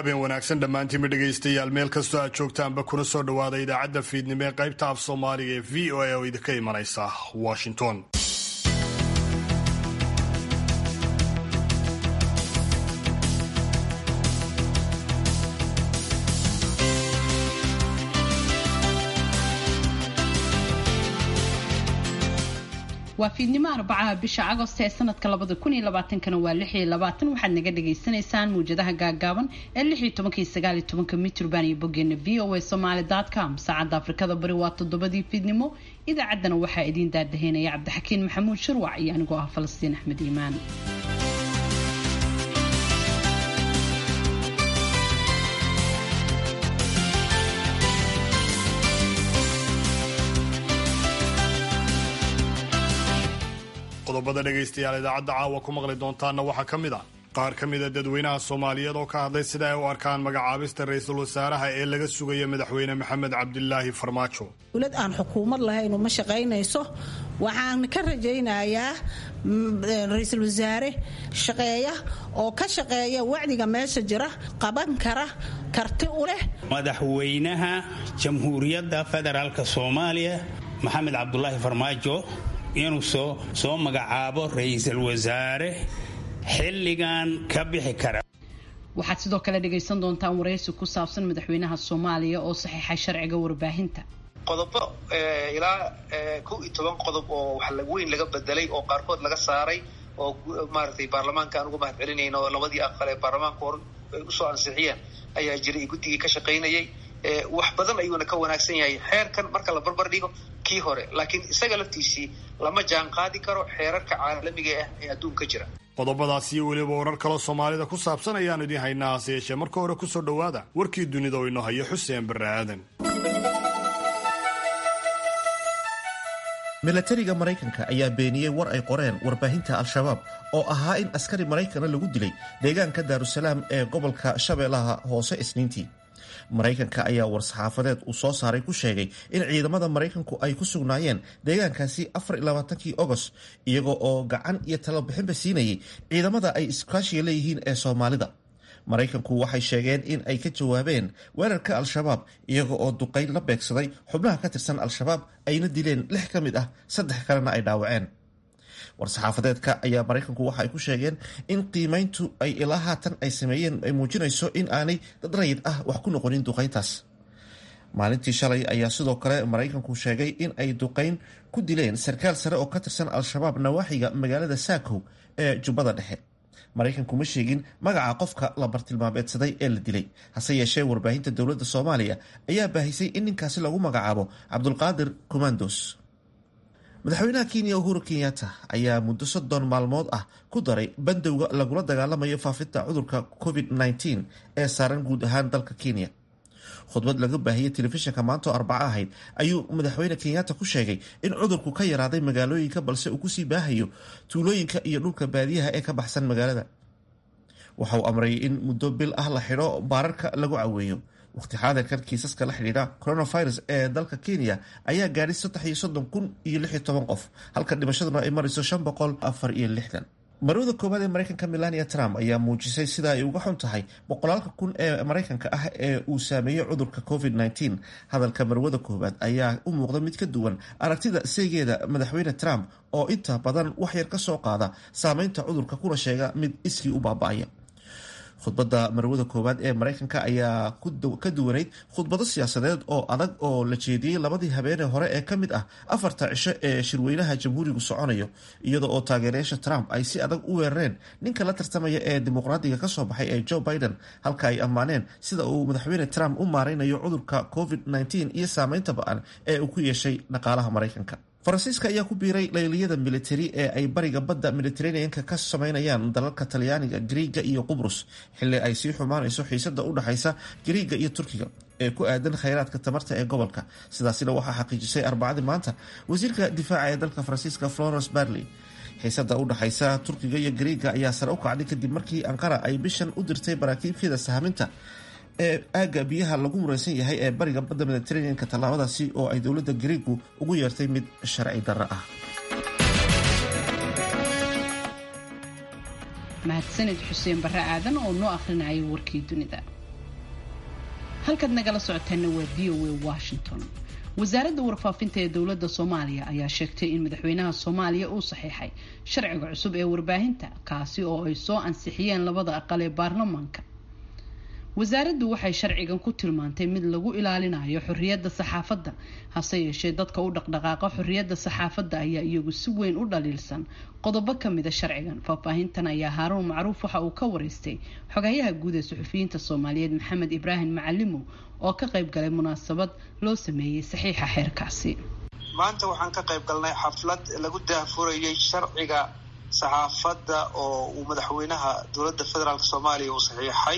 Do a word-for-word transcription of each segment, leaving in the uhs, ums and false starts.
habeen wanaagsan dhammaantiinba dhegaystayaal meel kastoo aad joogtaanba kuna soo dhowaada idaacadda fiidnimo ee qaybta af soomaaliga ee v o a oo idinka imanaysa washington. waa fiidnimo arbacaha bisha Agost ee sanadka labada kun iyo labaatanka waa lix iyo labaatan waxaad naga dhageysanaysaan muujadaha gaagaaban ee lix iyo toban iyo sagaal iyo toban mitirban iyo bogeena v o a somali dot com saacada Afrikada bari waa toddobadii fiidnimo idaacaddana waxaa idin daadaheynaya Cabdixakiin Maxamuud Shirwac iyo anigoo ah Falastiin Axmed Iimaan. qodobada dhagaystayaal idaacadda caawa ku maqli doontaana waxaa ka mid ah qaar ka mid a dadweynaha Soomaaliyeed oo ka hadlay sida ay u arkaan magacaabista ra'iisul wasaaraha ee laga sugayo madaxweyne Maxamed Cabdilaahi Farmaajo. dawlad aan xukuumad lahayn uma shaqaynayso waxaan ka rajaynayaa ra'iisul wasaare shaqeeya oo ka shaqeeya wacdiga meesha jira qaban kara karti u leh madaxweynaha Jamhuuriyadda Federaalka Soomaaliya Maxamed Cabdilaahi Farmaajo inuu soo soo magacaabo ra'iisul wasaare xilligan ka bixi kara. waxaad sidoo kale dhageysan doontaan wareysi ku saabsan madaxweynaha Soomaaliya oo saxiixay sharciga warbaahinta. qodobo ilaa kow iyo toban qodob oo wax la weyn laga bedelay oo qaarkood laga saaray oo maartay baarlamaanka aan ugu mahadcelinayno oo labadii aqal ee baarlamaanka hor u soo ansixiyeen ayaa jiray guddigii ka shaqeynayay wax badan ayuuna ka wanaagsan yahay xeerkan marka la barbar dhigo kii hore laakiin isaga laftiisii lama jaan qaadi karo xeerarka caalamiga ah ee adduunka jira. qodobadaas iyo weliba warar kale Soomaalida ku saabsan ayaan idin haynaa hase yeeshee marka hore ku soo dhowaada warkii dunida oo inoo hayo Xuseen Barre Aadan. milatariga Mareykanka ayaa beeniyay war ay qoreen warbaahinta Al-Shabaab oo ahaa in askari Mareykan lagu dilay deegaanka Daarusalaam ee gobolka Shabeellaha Hoose Isniintii. Mareykanka ayaa war-saxaafadeed uu soo saaray ku sheegay in ciidamada Mareykanku ay ku sugnaayeen deegaankaasi afar iyo labaatankii Agost iyagoo oo gacan iyo talo bixinba siinayay ciidamada ay iskaashiga leeyihiin ee Soomaalida. Mareykanku waxay sheegeen in ay ka jawaabeen weerarka Al-Shabaab iyaga oo duqeyn la beegsaday xubnaha ka tirsan Al-Shabaab ayna dileen lix ka mid ah saddex kalena ay dhaawaceen. war-saxaafadeedka ayaa Mareykanku waxa ay ku sheegeen in qiimayntu ay ilaa haatan ay sameeyeen ay muujinayso in aanay dad rayid ah wax ku noqonin duqeyntaas. maalintii shalay ayaa sidoo kale Mareykanku sheegay in ay duqeyn ku dileen sarkaal sare oo ka tirsan Al-Shabaab nawaaxiga magaalada Saakow ee Jubbada Dhexe. Mareykanku ma sheegin magaca qofka la bartilmaameedsaday ee la dilay hase yeeshee warbaahinta dowladda Soomaaliya ayaa baahisay in ninkaasi lagu magacaabo Cabdulqaadir Commandos. madaxweynaha Kenya Uhuru Kenyatta ayaa muddo soddon maalmood ah ku daray bandowga lagula dagaalamayo faafinta cudurka covid nineteen ee saaran guud ahaan dalka Kenya. khudbad laga baahiyay telefishinka maanta oo Arbaca ahayd ayuu madaxweyne Kenyatta ku sheegay in cudurku ka yaraaday magaalooyinka balse uu ku sii baahayo tuulooyinka iyo dhulka baadiyaha ee ka baxsan magaalada. waxa uu amray in muddo bil ah la xidho baararka lagu caweeyo. waqti xaadirkan kiisaska la xidhiidha coronavirus ee dalka Kenya ayaa gaadhay saddex iyo soddon kun iyo lix iyo toban qof halka dhimashaduna ay marayso shan boqol afar iyo lixdan. marwada koowaad ee Mareykanka Melania Trump ayaa muujisay sida ay uga xun tahay boqolaalka kun ee Mareykanka ah ee uu saameeyay cudurka covid nineteen. hadalka marwada koowaad ayaa u muuqda mid ka duwan aragtida seegeeda madaxweyne Trump oo inta badan wax yar ka soo qaada saameynta cudurka kuna sheega mid iskii u baaba'aya. khudbadda marwada koowaad ee Mareykanka ayaa ka duwanayd khudbado siyaasadeed oo adag oo la jeediyey labadii habeenee hore ee ka mid ah afarta cisho ee shirweynaha jamhuurigu soconayo iyada oo taageerayaasha Trump ay si adag u weerareen ninka la tartamaya ee dimuqraadiga ka soo baxay ee Joe Biden halka ay ammaaneen sida uu madaxweyne Trump u maareynayo cudurka covid nineteen iyo saameynta ba'an ee uu ku yeeshay dhaqaalaha Mareykanka. Faransiiska ayaa ku biiray layliyada militari ee ay bariga badda Mediterranean-ka ka sameynayaan dalalka Talyaaniga, Greega iyo Qubrus xilli ay sii xumaanayso xiisada u dhaxaysa Greega iyo Turkiga ee ku aadan kheyraadka tamarta ee gobolka. sidaasina waxaa xaqiijisay Arbacadii maanta wasiirka difaaca ee dalka Faransiiska Florence Parly. xiisada u dhaxaysa Turkiga iyo Greega ayaa sare u kacday kadib markii Ankara ay bishan u dirtay baraakiibkeeda sahaminta ee aaga biyaha lagu muraysan yahay ee bariga badda Mediterranean-ka. tallaabadaasi oo ay dowladda Greegu ugu yeertay mid sharci darro ah. mahadsanid Xuseen Barre Aadan oo noo akhrinayay warkii dunida. halkaad nagala socotaana waa v o a Washington. wasaaradda warfaafinta ee dowladda Soomaaliya ayaa sheegtay in madaxweynaha Soomaaliya uu saxiixay sharciga cusub ee warbaahinta kaasi oo ay soo ansixiyeen labada aqal ee baarlamaanka. wasaaraddu waxay sharcigan ku tilmaantay mid lagu ilaalinayo xorriyadda saxaafadda hase yeeshee dadka u dhaqdhaqaaqa xorriyadda saxaafadda ayaa iyagu si weyn u dhaliilsan qodobo ka mid ah sharcigan. faahfaahintan ayaa Haaruun Macruuf waxa uu ka wareystay xogayaha guud ee suxufiyiinta Soomaaliyeed Maxamed Ibraahim Macalimo oo ka qayb galay munaasabad loo sameeyay saxiixa xeerkaasi. maanta waxaan ka qayb galnay xaflad lagu daahfurayay sharciga saxaafadda oo uu madaxweynaha dowladda federaalka Soomaaliya uu saxiixay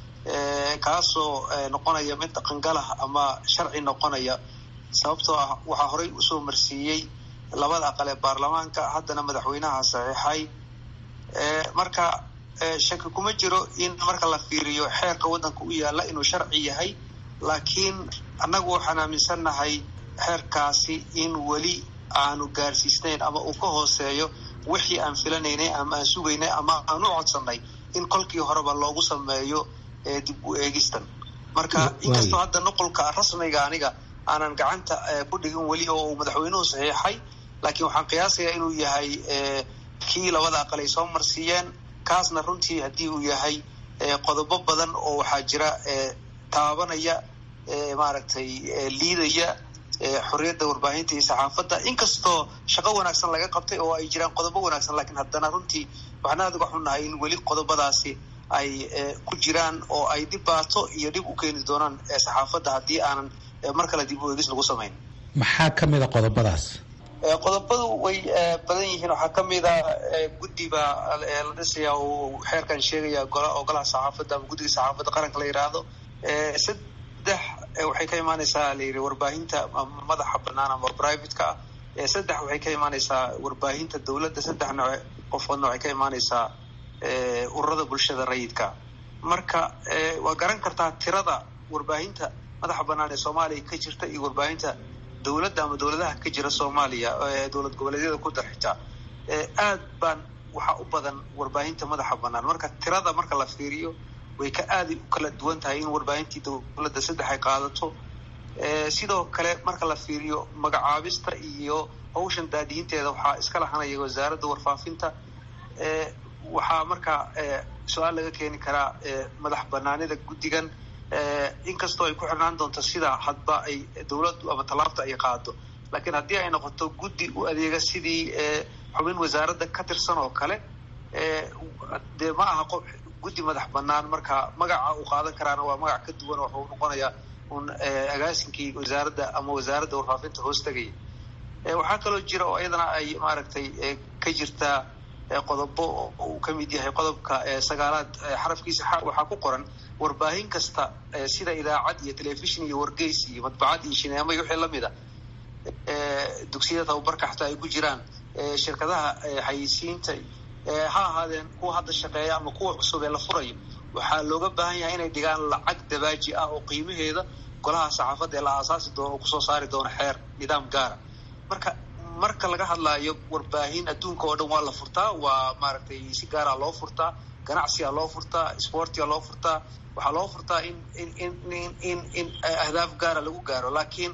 kaasoo noqonaya mid dhaqangalah ama sharci noqonaya sababtoo ah waxaa horey usoo marsiiyey labada aqal ee baarlamaanka haddana madaxweynaha saxiixay. marka shaki kuma jiro in marka la fiiriyo xeerka waddanka u yaala inuu sharci yahay, laakiin annagu waxaan aaminsannahay xeerkaasi in weli aanu gaarsiisnayn ama uu ka hooseeyo wixii aan filanaynay ama aan sugaynay ama aan u codsannay in kolkii horeba loogu sameeyo dib u eegistan. marka inkastoo hadda nuqulka rasmiga aniga aanan gacanta ku dhigin weli oo uu madaxweynuhu saxiixay, laakiin waxaan qiyaasayaa inuu yahay kii labada aqal ay soo marsiiyeen. kaasna runtii haddii uu yahay qodobo badan oo waxaa jira taabanaya maaragtay liidaya xorriyadda warbaahinta iyo saxaafadda, inkastoo shaqo wanaagsan laga qabtay oo ay jiraan qodobo wanaagsan, laakiin haddana runtii waxaan aad uga xunnahay in weli qodobadaasi ay ku jiraan oo ay dhibaato iyo dhib u keeni doonaan saxaafadda haddii aanan mar kale dib u eegis lagu samayn. maxaa ka mid a qodobadaas? qodobadu way badan yihiin. waxaa ka mid a guddi baa la dhisayaa oo xeerkan sheegaya oo golaha saxaafadda ama guddiga saxaafadda qaranka la yidhaahdo. saddex waxay ka imaanaysaa la yidhi warbaahinta madaxa bannaan ama private-ka ah. saddex waxay ka imaanaysaa warbaahinta dowladda. saddex nooc qofoodna waxay ka imaanaysaa ururada bulshada rayidka. marka waa garan kartaa tirada warbaahinta madaxa bannaan ee Soomaaliya ka jirta iyo warbaahinta dowladda ama dowladaha ka jira Soomaaliya ee dowlad goboleedyada ku darxita aad baan waxa u badan warbaahinta madaxa bannaan. marka tirada marka la fiiriyo way ka aad u kala duwan tahay in warbaahintii dowladda saddex ay qaadato. sidoo kale marka la fiiriyo magacaabista iyo hawshan daadiinteeda waxaa iska lahanaya wasaaradda warfaafinta. waxaa marka su-aal laga keeni karaa madax bannaanida guddigan, inkastoo ay ku xirnaan doonto sida hadba ay dowladdu ama tallaabta ay qaado. laakiin haddii ay noqoto guddi u adeega sidii xubin wasaaradda ka tirsan oo kale, dee ma aha qof guddi madax bannaan. marka magaca uu qaadan karaana waa magac ka duwan, wuxuu noqonayaa un agaasinkii wasaaradda ama wasaaradda warfaafinta hoos tegaya. waxaa kaloo jira oo iyadana ay maaragtay ka jirtaa qodobo uu ka mid yahay qodobka sagaalaad xarafkiisa waxaa ku qoran warbaahin kasta sida idaacad iyo telefishin iyo wargeys iyo madbacad iyo shineemo iyo wixii lamid a dugsiyada tababarka xataa ay ku jiraan shirkadaha xayeysiinta ha ahaadeen kuwa hadda shaqeeya ama kuwa cusub ee la furayo, waxaa looga baahan yahay inay dhigaan lacag dabaaji ah oo qiimaheeda golaha saxaafadda ee la aasaasi doono oo kusoo saari doono xeer nidaam gaara. marka marka laga hadlaayo warbaahin adduunka oo dhan waa la furtaa, waa maaragtay si gaara loo furtaa, ganacsiga loo furtaa, sportiga loo furtaa, waxaa loo furtaa in in in in in ahdaaf gaara lagu gaaro. laakiin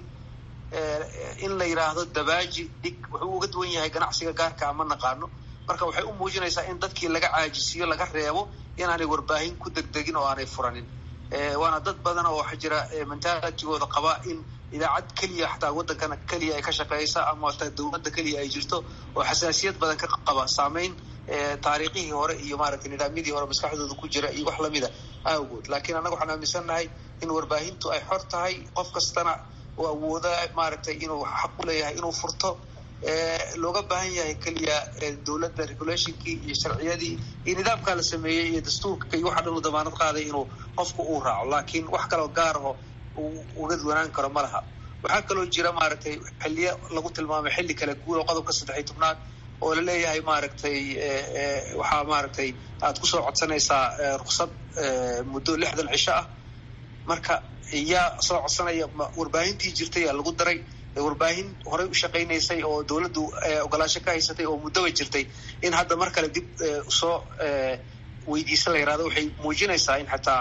in la yidhaahdo dabaaji dhig wuxuu uga duwan yahay ganacsiga gaarka ama naqaano. marka waxay u muujinaysaa in dadkii laga caajisiyo, laga reebo inaanay warbaahin ku degdegin oo aanay furanin. waana dad badan oo waxaa jira mentalitigooda qaba in idaacad keliya xataa waddankana keliya ay ka shaqeysa ama ta dowladda keliya ay jirto, oo xasaasiyad badan ka qaba saameyn taariikhihii hore iyo maaragtay nidaamyadii hore maskaxdooda ku jira iyo wax lamida awgood. laakiin annaga waxaan aaminsannahay in warbaahintu ay xor tahay, qof kastana oo awooda maaragtay inuu xaq u leeyahay inuu furto. looga baahan yahay keliya dowladda regulationkii iyo sharciyadii iyo nidaamkaa la sameeyey iyo dastuurka iyo waxa dhan uu damaanad qaaday inuu qofku uu raaco, laakiin wax kaloo gaar aho uu uga duwanaan karo ma laha. waxaa kaloo jira maaragtay xilliyo lagu tilmaamay xilli kala guur oo qodobka saddex iyo tobnaad oo la leeyahay maaragtay waxaa maaragtay aad kusoo codsanaysaa ruksad muddo lixdan cisho ah. marka yaa soo codsanaya warbaahintii jirtay yaa lagu daray warbaahin horey u shaqaynaysay oo dowladdu ogolaansho ka haysatay oo muddaba jirtay in hadda mar kale dib soo weydiisa la yidhahdo waxay muujinaysaa in xataa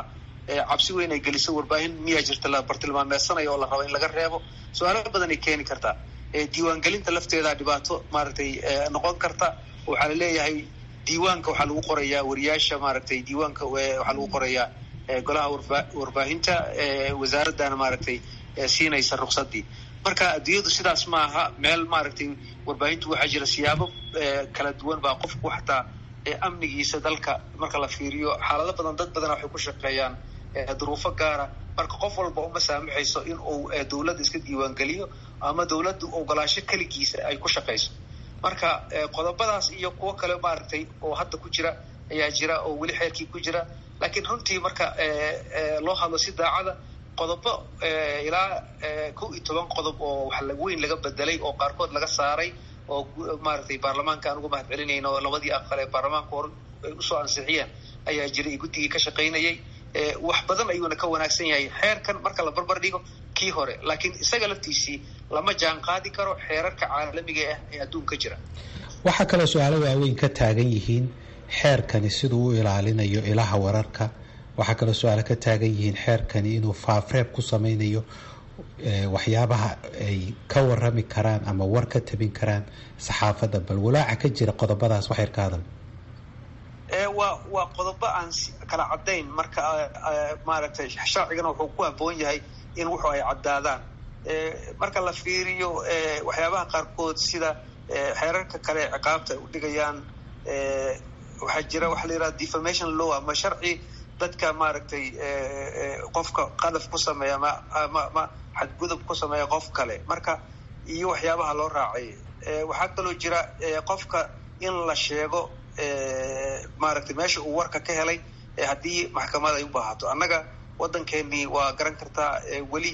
cabsi weyn ay geliso warbaahin miyaa jirta la bartilmaameedsanayo oo la rabo in laga reebo su-aalo badan ay keeni kartaa diiwaangelinta lafteeda dhibaato maaragtay noqon karta waxaa la leeyahay diiwaanka waxaa lagu qorayaa wariyaasha maaragtay diiwaanka waxaa lagu qorayaa golaha warbaahinta wasaaradana maaragtay siinaysa ruqsadii marka adduunyadu sidaas maaha meel maaragtay warbaahintu waxaa jira siyaabo kala duwan baa qofku xataa amnigiisa dalka marka la fiiriyo xaalado badan dad badan waxay ku shaqeeyaan duruufo gaara marka qof walba uma saamaxayso in uu dawladda iska diiwaangeliyo ama dawladdu ogolaasho keligiisa ay ku shaqayso marka qodobadaas iyo kuwo kale maaragtay oo hadda ku jira ayaa jira oo weli xeerkii ku jira laakiin runtii marka loo hadlo si daacada qodobo ilaa kow iyo toban qodob oo wax weyn laga bedelay oo qaarkood laga saaray oo maaragtay baarlamaanka aan ugu mahad celinayno oo labadii aqal ee baarlamaanka hore ay usoo ansixiyeen ayaa jiray guddigii ka shaqaynayay wax badan ayuuna ka wanaagsan yahay xeerkan marka la barbar dhigo kii hore laakiin isaga laftiisii lama jaan qaadi karo xeerarka caalamiga ah ee adduunka jira waxaa kaloo su-aalo waaweyn ka taagan yihiin xeerkani siduu u ilaalinayo ilaha wararka waxaa kaloo su-aalo ka taagan yihiin xeerkani inuu faafreeb ku samaynayo waxyaabaha ay ka warami karaan ama war ka tabin karaan saxaafadda bal walaaca ka jira qodobadaas wax yar ka hadal waa waa qodobo aan kala caddayn marka maaragtay sharcigana wuxuu ku habboon yahay in wuxuu ay caddaadaan marka la fiiriyo waxyaabaha qaarkood sida xeerarka kale ciqaabta ay u dhigayaan waxaa jira waxa la yidhaha defamation law ama sharci dadka maaragtay qofka qadaf ku sameeya ma ma ma xadgudub ku sameeya qof kale marka iyo waxyaabaha loo raacay waxaa kaloo jira qofka in la sheego maaragtay meesha uu warka ka helay haddii maxkamad ay u baahato annaga waddankeenii waa garan kartaa weli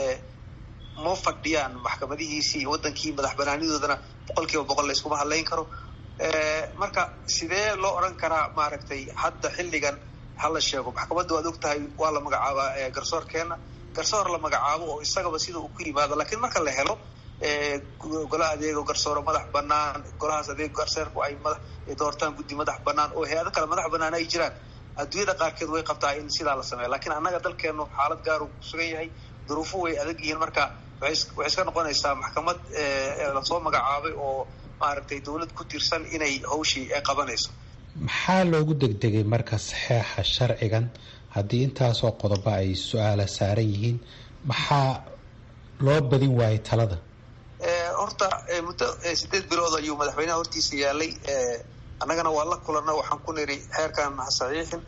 ma fadhiyaan maxkamadihiisii waddankii madax banaanidoodana boqol kiiba boqol la iskuma hadlayn karo marka sidee loo odhan karaa maaragtay hadda xilligan hala sheego maxkamadda waad og tahay waa la magacaabaa garsoorkeena garsoor la magacaabo oo isagaba sida uu ku yimaado laakiin marka la helo golaha adeego garsooro madax banaan golahaas adeego garsoorku ay madax doortaan guddi madax banaan oo hay-ado kale madax banaan ay jiraan adduunyada qaarkeed way qabtaa in sidaa la sameeyo laakiin annaga dalkeenu xaalad gaar uu kusugan yahay duruufo way adag yihiin marka waxay iska noqonaysaa maxkamad lasoo magacaabay oo maaragtay dawlad ku tirsan inay hawshii qabanayso maxaa loogu degdegay marka saxeexa sharcigan haddii intaasoo qodobo ay su-aala saaran yihiin maxaa loo badin waayay talada horta muddo sideed bilood ayuu madaxweynaha hortiisa yaalay annagana waa la kulanna waxaan ku niri xeerkan ha saxiixin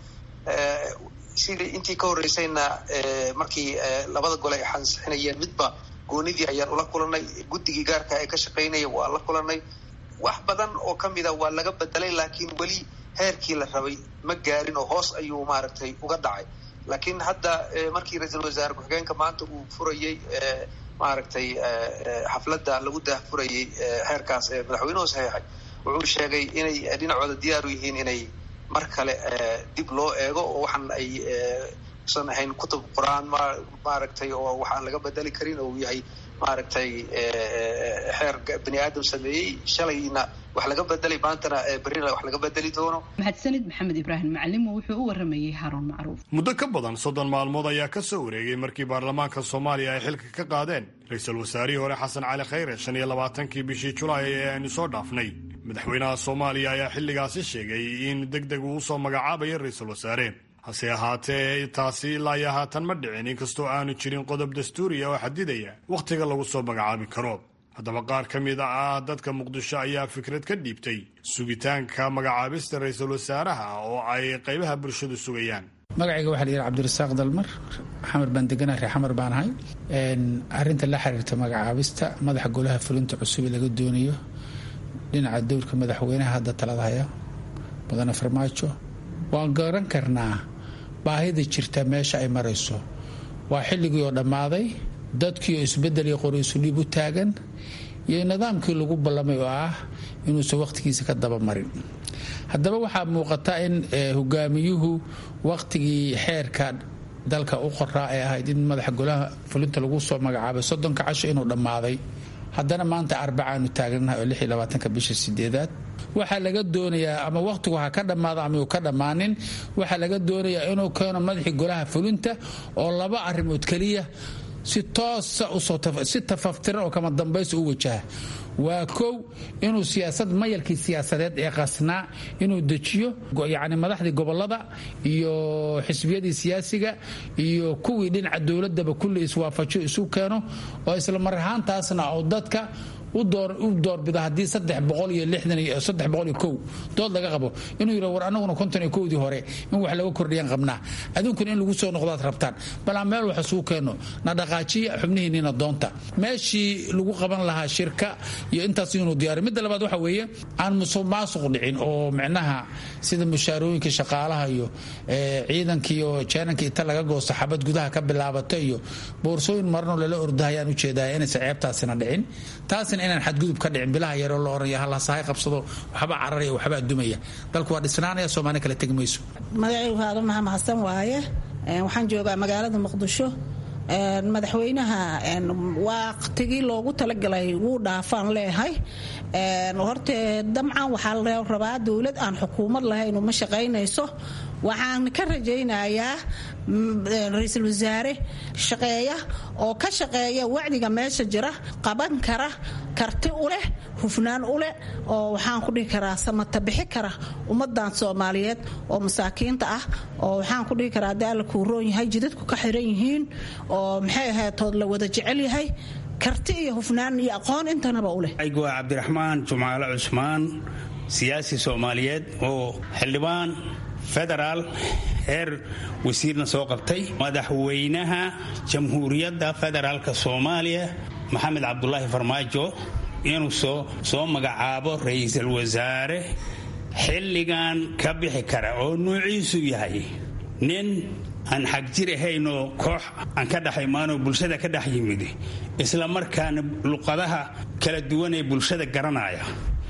sidii intii ka horreysayna markii labada gole ay ansixinayeen midba goonidii ayaan ula kulannay guddigii gaarka ee ka shaqaynaya waa la kulannay wax badan oo ka mida waa laga bedelay laakiin weli heerkii la rabay ma gaarin oo hoos ayuu maaragtay uga dhacay laakiin hadda markii ra-iisul wasaare ku-xigeenka maanta uu furayey maaragtay xafladda lagu daahfurayey xeerkaas ee madaxweynuhu saxiixay wuxuu sheegay inay dhinacooda diyaar u yihiin inay mar kale dib loo eego oo waxaan ay usan ahayn kutub qur-aan ma maaragtay oo waxaan laga bedeli karin oo uu yahay maaragtay xeer bani aadam sameeyey shalayna wax laga bedelay maantana berrina wax laga bedeli doono mahadsanid maxamed ibraahim macalimo wuxuu u waramayey haaruun macruuf muddo ka badan soddon maalmood ayaa ka soo wareegay markii baarlamaanka soomaaliya ay xilka ka qaadeen ra-iisul wasaarihii hore xasan cali khayre shan iyo labaatankii bishii julaay ee aynu soo dhaafnay madaxweynaha soomaaliya ayaa xilligaasi sheegay in deg deg uu usoo magacaabayo ra-iisul wasaare hase ahaatee taasi ilaa iyo haatan ma dhicin inkastoo aanu jirin qodob dastuuriya oo xadidaya wakhtiga lagu soo magacaabi karo haddaba qaar ka mid ah dadka muqdisho ayaa fikrad ka dhiibtay sugitaanka magacaabista ra-iisul wasaaraha oo ay qaybaha bulshadu sugayaan magacayga waxaa la yidhaha cabdirasaaq dalmar xamar baan deganaha reer xamar baan ahay arrinta la xiriirta magacaabista madaxa golaha fulinta cusub ee laga doonayo dhinaca dowrka madaxweynaha hadda talada haya mudane farmaajo waan garan karnaa baahida jirta meesha ay marayso waa xilligii oo dhammaaday dadkii oo isbeddel iyo qoriisu dhiib u taagan iyo nidaamkii lagu ballamay oo ah inuusan wakhtigiisa ka daba marin haddaba waxaa muuqata in hogaamiyuhu wakhtigii xeerka dalka u qoraa ee ahayd in madaxa golaha fulinta lagu soo magacaabay soddonka casho inuu dhammaaday haddana maanta arbacaanu taaganahay oo lix iyo labaatanka bisha sideedaad waxaa laga doonayaa ama wakhtigu ha ka dhammaado ama uu ka dhammaanin waxaa laga doonayaa inuu keeno madaxii golaha fulinta oo laba arrimood keliya si toosa si tafaftiran oo kama dambaysa u wajaha waa kow inuu siyaasad mayalkii siyaasadeed ee qasnaa inuu dejiyo yacni madaxdii gobolada iyo xisbiyadii siyaasiga iyo kuwii dhinaca dowladaba kulli iswaafajo isu keeno oo isla mar ahaantaasna oo dadka u doorbida haddii saddex boqol iyo lixdan iyo saddex boqol iyo kow dood laga qabo inuu yidhaho war annaguna konton iyo kowdii hore in wax laga kordhiyaan qabnaa aduunkuna in lagu soo noqdaad rabtaan bal aan meel wax isugu keenno na dhaqaajiya xubnihiinniina doonta meeshii lagu qaban lahaa shirka iyo intaas inuu diyaariyo midda labaad waxa weeye aan musuq maasuq dhicin oo micnaha sida mushaarooyinka shaqaalaha iyo ciidanka iyo jeenanka inta laga goosto xabad gudaha ka bilaabata iyo boorsooyin marno lala ordahayaan ujeedaya inaysan ceebtaasina dhicin taasina inaan xadgudub ka dhicin bilaha yaroo la oranaya hallasahay qabsado waxba cararaya waxbaa dumaya dalku waa dhisnaanaya soomaali kale tegi mayso magacaygu haado maha mahadsan waaye waxaan joogaa magaalada muqdisho madaxweynaha waqtigii loogu talagalay wuu dhaafaan leeyahay horte damcan waxaa la rabaa dowlad aan xukuumad lahayn uma shaqaynayso waxaan ka rajaynayaa ra-iisul wasaare shaqeeya oo ka shaqeeya wacdiga meesha jira qaban kara karti u leh hufnaan u leh oo waxaan ku dhihi karaa samata bixi kara ummadan soomaaliyeed oo masaakiinta ah oo waxaan ku dhihi karaa haddii alla kuu roon yahay jidadku ka xiran yihiin oo maxay ahaytood la wada jecel yahay karti iyo hufnaan iyo aqoon intanaba u leh aygu waa cabdiraxmaan jumcaale cusmaan siyaasi soomaaliyeed oo xildhibaan federaal heer wasiirna soo qabtay madaxweynaha jamhuuriyadda federaalka soomaaliya maxamed cabdulaahi farmaajo inuu soo magacaabo ra-iisul wasaare xilligan ka bixi kara oo nuuciisu yahay nin aan xagjir ahaynoo koox aan ka dhex imaanoo bulshada ka dhex yimid isla markaana luqadaha kala duwan ee bulshada garanaya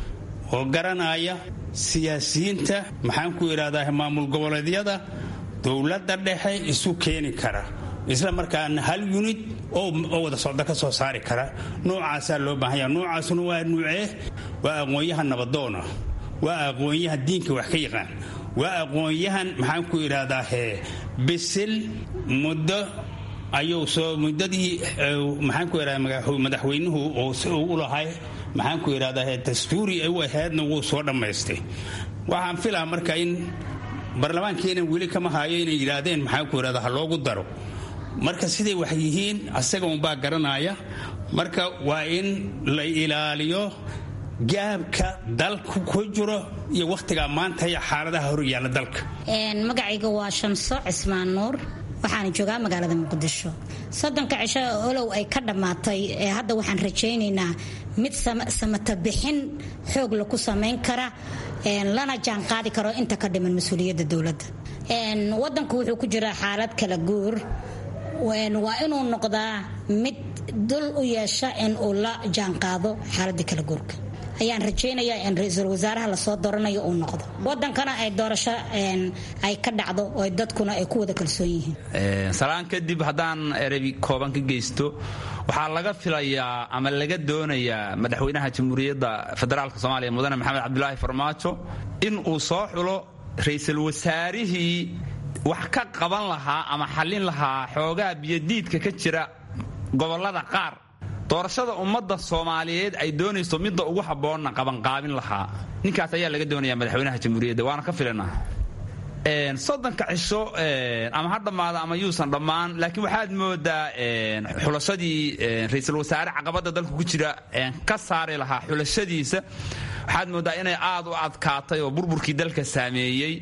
oo garanaya siyaasiyiinta maxaan ku idhahdaa maamul goboleedyada dowladda dhexe isu keeni kara isla markaana hal yunid oo wada socda ka soo saari kara noocaasaa loo baahanya noocaasuna waa nuucee waa aqoon-yahan nabadoona waa aqoon-yahan diinka wax ka yaqaan waa aqoon-yahan maxaan ku idhahdaa hee bisil muddo ayuu soo muddadii maxaan ku idhahdaa madaxweynuhu oo u lahay maxaan ku idhahdaa dastuuri u ahaydna wuu soo dhammaystay waxaan filaa marka in baarlamaankeena weli kama haayo inay yidhaahdeen maxaan ku idhahdaa ha loogu daro marka siday wax yihiin asaga unbaa garanaya marka waa in la ilaaliyo gaabka dalku ku jiro iyo wakhtigaa maanta iyo xaaladaha hor yaalla dalka magacayga waa shamso cismaan nuur waxaana joogaa magaalada muqdisho soddonka cisho olow ay ka dhammaatay hadda waxaan rajaynaynaa mid samata bixin xoog laku samayn kara lana jaan qaadi karo inta ka dhiman mas-uuliyadda dowladda wadanku wuxuu ku jiraa xaalad kala guur waa inuu noqdaa mid dul u yeesha in uu la jaan qaado xaaladda kala guurka ayaan rajaynayaa in ra-iisul wasaaraha lasoo dooranayo uu noqdo wadankana ay doorasho ay ka dhacdo oo dadkuna ay ku wada kalsoon yihiin salaan kadib haddaan erey kooban ka geysto waxaa laga filayaa ama laga doonayaa madaxweynaha jamhuuriyadda federaalka soomaaliya mudane maxamed cabdulaahi farmaajo in uu soo xulo ra-iisul wasaarihii wax ka qaban lahaa ama xallin lahaa xoogaa biyodiidka ka jira gobollada qaar doorashada ummadda soomaaliyeed ay doonayso midda ugu habboonna qabanqaabin lahaa ninkaas ayaa laga doonaya madaxweynaha jamhuuriyadda waana ka filanaa soddonka cisho ama ha dhammaado ama yuusan dhammaan laakiin waxaad moodaa xulashadii ra-iisul wasaare caqabadda dalka ku jira ka saari lahaa xulashadiisa waxaad moodaa inay aad u adkaatay oo burburkii dalka saameeyey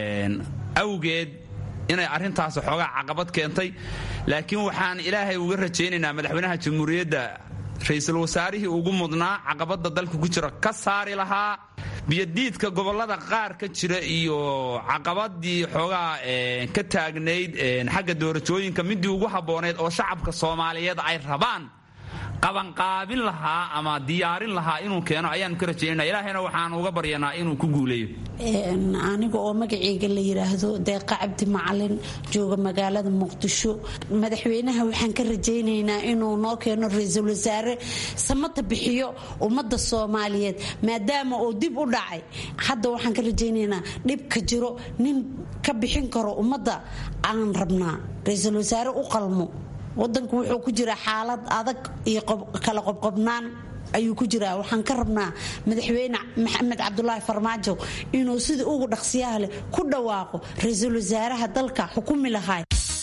awgeed inay arrintaas xoogaa caqabad keentay laakiin waxaan ilaahay uga rajaynaynaa madaxweynaha jamhuuriyadda ra-iisul wasaarihii ugu mudnaa caqabadda dalka ku jira ka saari lahaa biyodiidka gobollada qaar ka jira iyo caqabadii xoogaa ka taagnayd xagga doorashooyinka midii ugu habbooneyd oo shacabka soomaaliyeed ay rabaan qabanqaabin lahaa ama diyaarin lahaa inuu keeno ayaanu ka rajaynana ilaahayna waxaan uga baryanaa inuu ku guuleeyo. aniga oo magacayga la yidhaahdo deeqa cabdi macalin jooga magaalada muqdisho, madaxweynaha waxaan ka rajaynaynaa inuu noo keeno ra-iisul wasaare samata bixiyo ummadda soomaaliyeed maadaama uu dib u dhacay. hadda waxaan ka rajaynaynaa dhibka jiro nin ka bixin karo ummadda aan rabnaa, ra-iisul wasaare u qalmo. wadanku wuxuu ku jiraa xaalad adag iyo kala qobqobnaan ayuu ku jiraa. waxaan ka rabnaa madaxweyne maxamed cabdulaahi farmaajo inuu sida ugu dhaqsiyaha leh ku dhawaaqo ra-iisul wasaaraha dalka xukumi lahaa.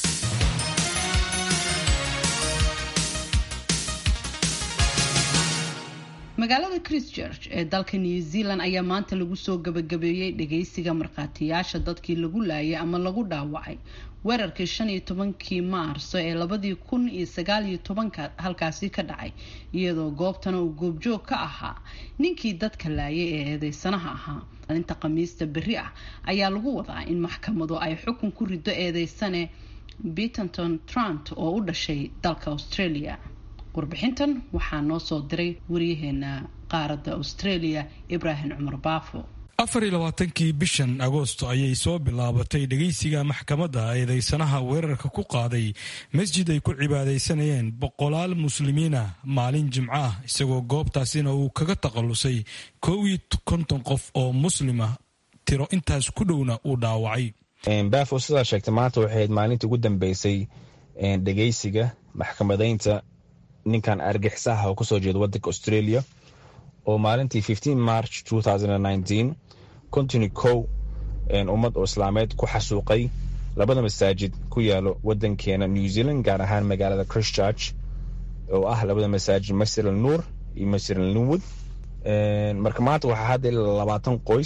magaalada Christchurch ee dalka New Zealand ayaa maanta lagu soo gabagabeeyay dhageysiga markhaatiyaasha dadkii lagu laayay ama lagu dhaawacay weerarkii shan iyo tobankii maarso ee labadii kun iyo sagaal iyo tobanka halkaasi ka dhacay, iyadoo goobtana uu goobjoog ka ahaa ninkii dadka laayay ee eedeysanaha ahaa. maalinta khamiista berri ah ayaa lagu wadaa in maxkamadu ay xukun ku rido eedeysane Bitterton Trant oo u dhashay dalka Australia. warbixintan waxaa noo soo diray wariyaheena qaaradda Australia Ibrahim Cumar Baafo. afar iyo labaatankii bishan agoosto ayay soo bilaabatay dhageysiga maxkamadda eedeysanaha weerarka ku qaaday masjid ay ku cibaadaysanayeen boqolaal muslimiina maalin jimco ah, isagoo goobtaasina uu kaga takhalusay kow iyo konton qof oo muslima, tiro intaas ku dhowna uu dhaawacay. baafo sidaa sheegtay maanta waxay ahayd maalintii ugu dambeysay dhageysiga maxkamadaynta ninkan argaxisaha oo kasoo jeeda wadanka Australia oo maalintii fifteen March twenty nineteen konton kow ummad oo islaameed ku xasuuqay labada masaajid ku yaalo wadankeena New Zealand, gaar ahaan magaalada Christchurch oo ah labada masaajid Masjid al-Nur iyo Masjid al-Linwood. marka maanta waxaa hadda labaatan qoys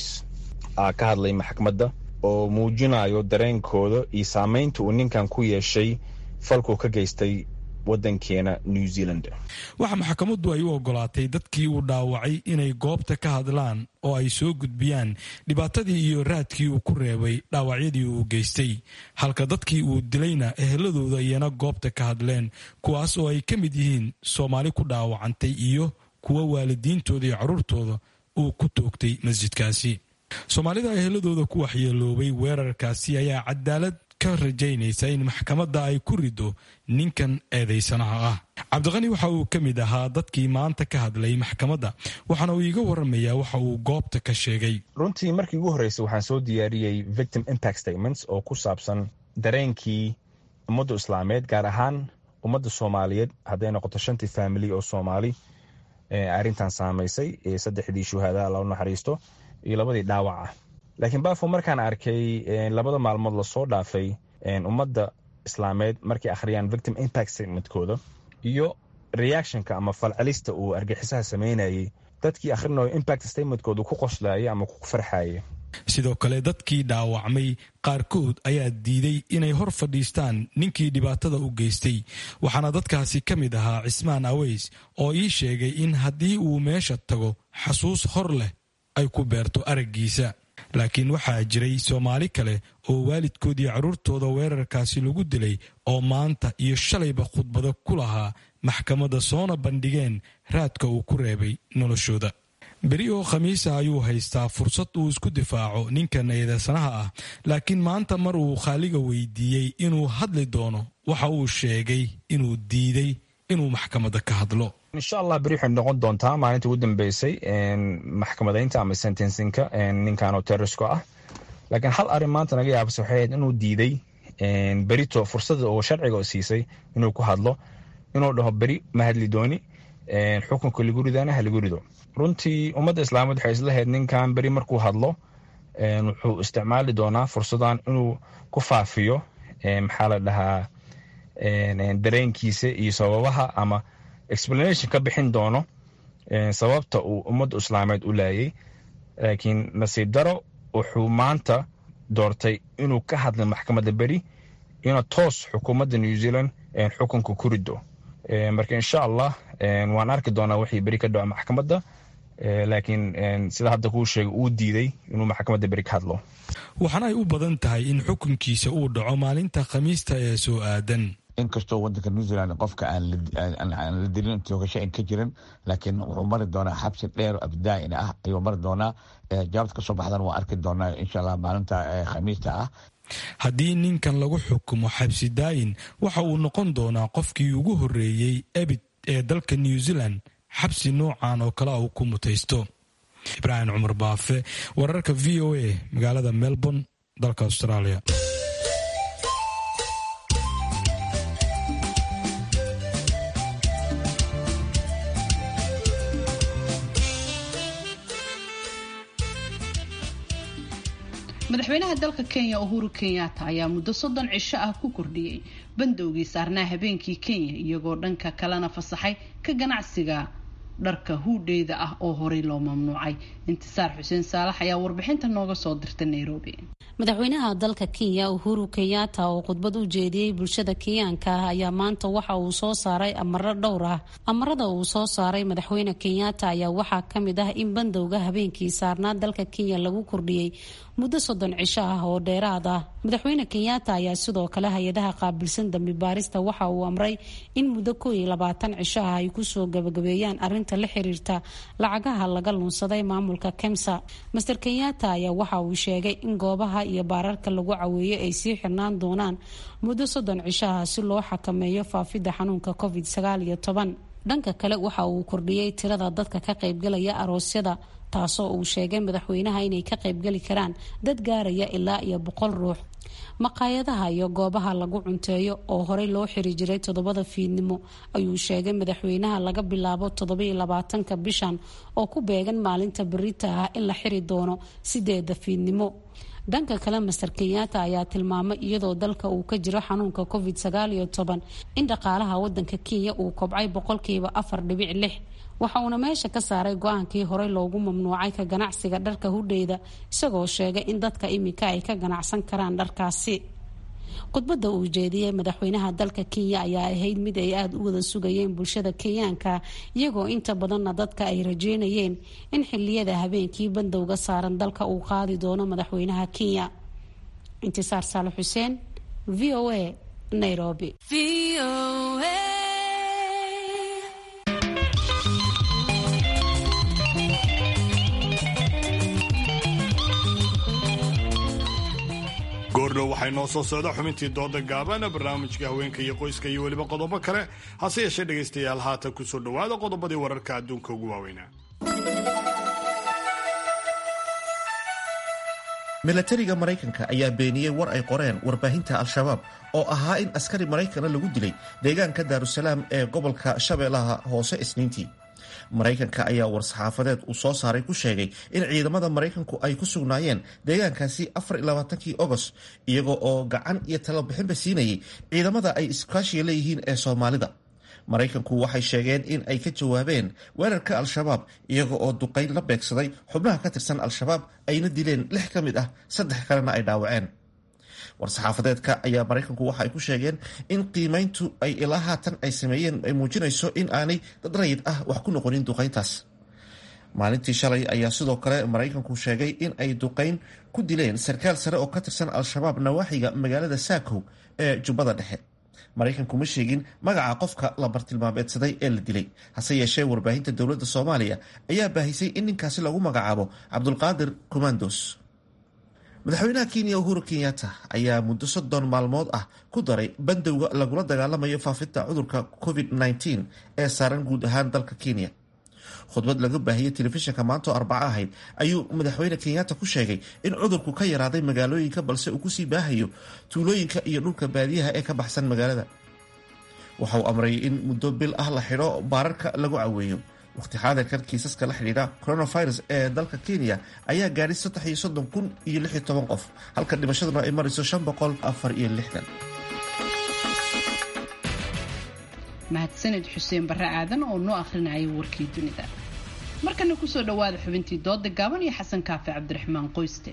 ka hadlay maxkamadda oo muujinayo dareenkooda iyo saameynta uu ninkan ku yeeshay falku ka geystay wadankeena New Zealand. waxa maxkamaddu ay u ogolaatay dadkii uu dhaawacay inay goobta ka hadlaan oo ay soo gudbiyaan dhibaatadii iyo raadkii uu ku reebay dhaawacyadii uu geystay, halka dadkii uu dilayna eheladooda iyana goobta ka hadleen, kuwaas oo ay ka mid yihiin Soomaali ku dhaawacantay iyo kuwa waalidiintooda iyo carruurtooda uu ku toogtay masjidkaasi. Soomaalida eheladooda ku waxyeeloobay weerarkaasi ayaa cadaalad ka rajaynaysa in maxkamadda ay ku rido ninkan eedeysanaha ah. Cabdiqani waxa uu ka mid ahaa dadkii maanta ka hadlay maxkamadda, waxaana uu iga waramayaa waxa uu goobta ka sheegay. runtii markii ugu horreysay waxaan soo diyaariyey victim impact statements oo ku saabsan dareenkii ummadda islaameed, gaar ahaan ummadda Soomaaliyeed hadday noqoto shantii family oo Soomaali arrintan saamaysay, saddexdii shuhada Allah u naxariisto iyo labadii dhaawac ah. laakiin baafo markaan arkay labada maalmood lasoo dhaafay ummadda islaameed markay akhriyaan victim impact statementkooda iyo reactionka ama falcelista uu argaxisaha sameynayay, dadkii akhrinayo impact statementkooda ku qoslayay ama ku farxayay. sidoo kale dadkii dhaawacmay qaarkood ayaa diiday inay hor fadhiistaan ninkii dhibaatada u geystay, waxaana dadkaasi ka mid ahaa Cismaan Aweys oo ii sheegay in haddii uu meesha tago xasuus hor leh ay ku beerto araggiisa. laakiin waxaa jiray Soomaali kale oo waalidkoodii carruurtooda weerarkaasi lagu dilay oo maanta iyo shalayba khudbado ku lahaa maxkamadda soona bandhigeen raadka uu ku reebay noloshooda. beri oo khamiisa ayuu haystaa fursad uu isku difaaco ninkan eedeysanaha ah, laakiin maanta mar uu khaaliga weydiiyey inuu hadli doono waxa uu sheegay inuu diiday inuu maxkamadda ka hadlo. insha allah beri waxay noqon doontaa maalinta ugu dambeysay maxkamadaynta ama sentencingka ninkan oo terrorist ah. laakiin hal arrin maanta naga yaabsay waxay ahayd inuu diiday berito fursada oo sharciga siisay inuu ku hadlo, inuu dhaho beri ma hadli dooni, xukunka lagu ridana ha lagu rido. runtii ummadda islaameed waxay isla hayd ninkan beri markuu hadlo wuxuu isticmaali doonaa fursadan inuu ku faafiyo maxaa la dhahaa dareenkiisa iyo sababaha ama explanation ka bixin doono sababta uu ummadda islaameed u laayay. laakiin nasiib daro wuxuu maanta doortay inuu ka hadla maxkamadda beri inuu toos xukuumadda New Zealand xukunka ku rido. marka insha allah waan arki doonaa wixii beri ka dhaco maxkamadda, laakiin sida hadda kuu sheegay uu diiday inuu maxkamadda beri ka hadlo. waxaana ay u badan tahay in xukunkiisa uu dhaco maalinta khamiista ee soo aadan. inkastoo wadanka New Zealand qofka aan la dilin toogasho in ka jirin laakiin wuxuu mari doonaa xabsi dheer abdaa'in ah ayuu mari doonaa jawaabta ka soo baxdan waa arki doonaa insha Allah maalinta Khamiista ah. haddii ninkan lagu xukumo xabsi daayin waxa uu noqon doonaa qofkii ugu horeeyey ebid ee dalka New Zealand xabsi noocan oo kale uu ku mutaysto. Ibrahim Cumar Baafe, wararka V O A, magaalada Melbourne, dalka Australia. madaxweynaha dalka Kenya Uhuru Kenyatta ayaa muddo soddon cisho ah ku kordhiyay bandowgii saarnaa habeenkii Kenya iyagoo dhanka kalena fasaxay ka ganacsiga dharka huudheeda ah oo horey loo mamnuucay. Intisaar Xuseen Saalax ayaa warbixinta nooga soo dirtay Nairobi. madaxweynaha dalka Kenya Uhuru Kenyatta oo khudbad u jeediyay bulshada Kenyaanka ayaa maanta waxa uu soo saaray amaro dhowr ah. amarada uu soo saaray madaxweyne Kenyatta ayaa waxaa ka mid ah in bandowga habeenkii saarnaa dalka Kenya lagu kordhiyay muddo soddon cisho ah oo dheeraad ah. madaxweyne Kenyatta ayaa sidoo kale hay'adaha qaabilsan dambi baarista waxa uu amray in muddo kow iyo labaatan cisho ah ay ku soo gabagabeeyaan arrinta la xiriirta lacagaha laga lunsaday maamulka Kemsa. Mister Kenyatta ayaa waxa uu sheegay in goobaha iyo baararka lagu caweeyo ay sii xirnaan doonaan muddo soddon cisho ah si loo xakameeyo faafidda xanuunka covid sagaal iyo toban. dhanka kale waxa uu kordhiyay tirada dadka ka qaybgalaya aroosyada taasoo uu sheegay madaxweynaha inay ka qaybgali karaan dad gaaraya ilaa iyo boqol ruux. maqaayadaha iyo goobaha lagu cunteeyo oo horey loo xiri jiray toddobada fiidnimo ayuu sheegay madaxweynaha laga bilaabo toddoba iyo labaatanka bishan oo ku beegan maalinta berita ah in la xiri doono sideeda fiidnimo. dhanka kale Mister Kenyatta ayaa tilmaamay iyadoo dalka uu ka jiro xanuunka covid sagaal iyo toban in dhaqaalaha wadanka Kenya uu kobcay boqolkiiba afar dhibic lix. waxa uuna meesha ka saaray go'aankii horey loogu mamnuucay ka ganacsiga dharka hudheeda isagoo sheegay in dadka imika ay ka ganacsan karaan dharkaasi. khudbadda uu jeediyay madaxweynaha dalka Kenya ayaa ahayd mid ay aad u wada sugayeen bulshada Kenyaanka iyagoo inta badanna dadka ay rajeynayeen in xilliyada habeenkii bandowga saaran dalka uu qaadi doono madaxweynaha Kenya. Intisaar Saalax Xuseen, V O A, Nairobi. V O A goordhow waxay noo soo socda xubintii dooda gaabana barnaamijka haweenka iyo qoyska iyo weliba qodobo kale hase yeeshee dhegaystayaal haatan kusoo dhowaada qodobadii wararka adduunka ugu waaweynaa. milatariga Maraykanka ayaa beeniyey war ay qoreen warbaahinta Al-Shabaab oo ahaa in askari Maraykana lagu dilay deegaanka Daarusalaam ee gobolka Shabeellaha Hoose Isniintii. Maraykanka ayaa war-saxaafadeed uu soo saaray ku sheegay in ciidamada Maraykanku ay ku sugnaayeen deegaankaasi afar iyo labaatankii Agost iyagoo oo gacan iyo talabixinba siinayay ciidamada ay iskaashiga leeyihiin ee Soomaalida. Maraykanku waxay sheegeen in ay ka jawaabeen weerarka Al-Shabaab iyaga oo duqeyn la beegsaday xubnaha ka tirsan Al-Shabaab ayna dileen lix ka mid ah saddex kalena ay dhaawaceen. war-saxaafadeedka ayaa Maraykanku waxa ay ku sheegeen in qiimayntu ay ilaa haatan ay sameeyeen ay muujinayso in aanay dad rayid ah wax ku noqonin duqeyntaas. maalintii shalay ayaa sidoo kale Maraykanku sheegay in ay duqeyn ku dileen sarkaal sare oo ka tirsan Al-Shabaab nawaaxiga magaalada Saakow ee Jubbada Dhexe. Maraykanku ma sheegin magaca qofka la bartilmaameedsaday ee la dilay, hase yeeshee warbaahinta dowladda Soomaaliya ayaa baahisay in ninkaasi lagu magacaabo Cabdulqaadir Commandos. madaxweynaha Kenya Uhuru Kenyatta ayaa muddo soddon maalmood ah ku daray bandowga lagula dagaalamayo faafinta cudurka covid nineteen ee saaran guud ahaan dalka Kenya. khudbad laga baahiyay telefishinka maanta Arbaca ahayd ayuu madaxweyne Kenyatta ku sheegay in cudurku ka yaraaday magaalooyinka balse uu ku sii baahayo tuulooyinka iyo dhulka baadiyaha ee ka baxsan magaalada. waxa uu amray in muddo bil ah la xidho baararka lagu caweeyo. waqti xaadirkan kiisaska la xidhiidha coronavirus ee dalka Kenya ayaa gaadhay saddex iyo soddon kun iyo lix iyo toban qof halka dhimashaduna ay marayso shan boqol afar iyo lixdan. mahadsanid Xuseen Barre Aadan oo noo akhrinayay warkii dunida. markana kusoo dhawaada xubintii dooda gaaban iyo Xasan Kaafi Cabdiraxmaan Qoyste.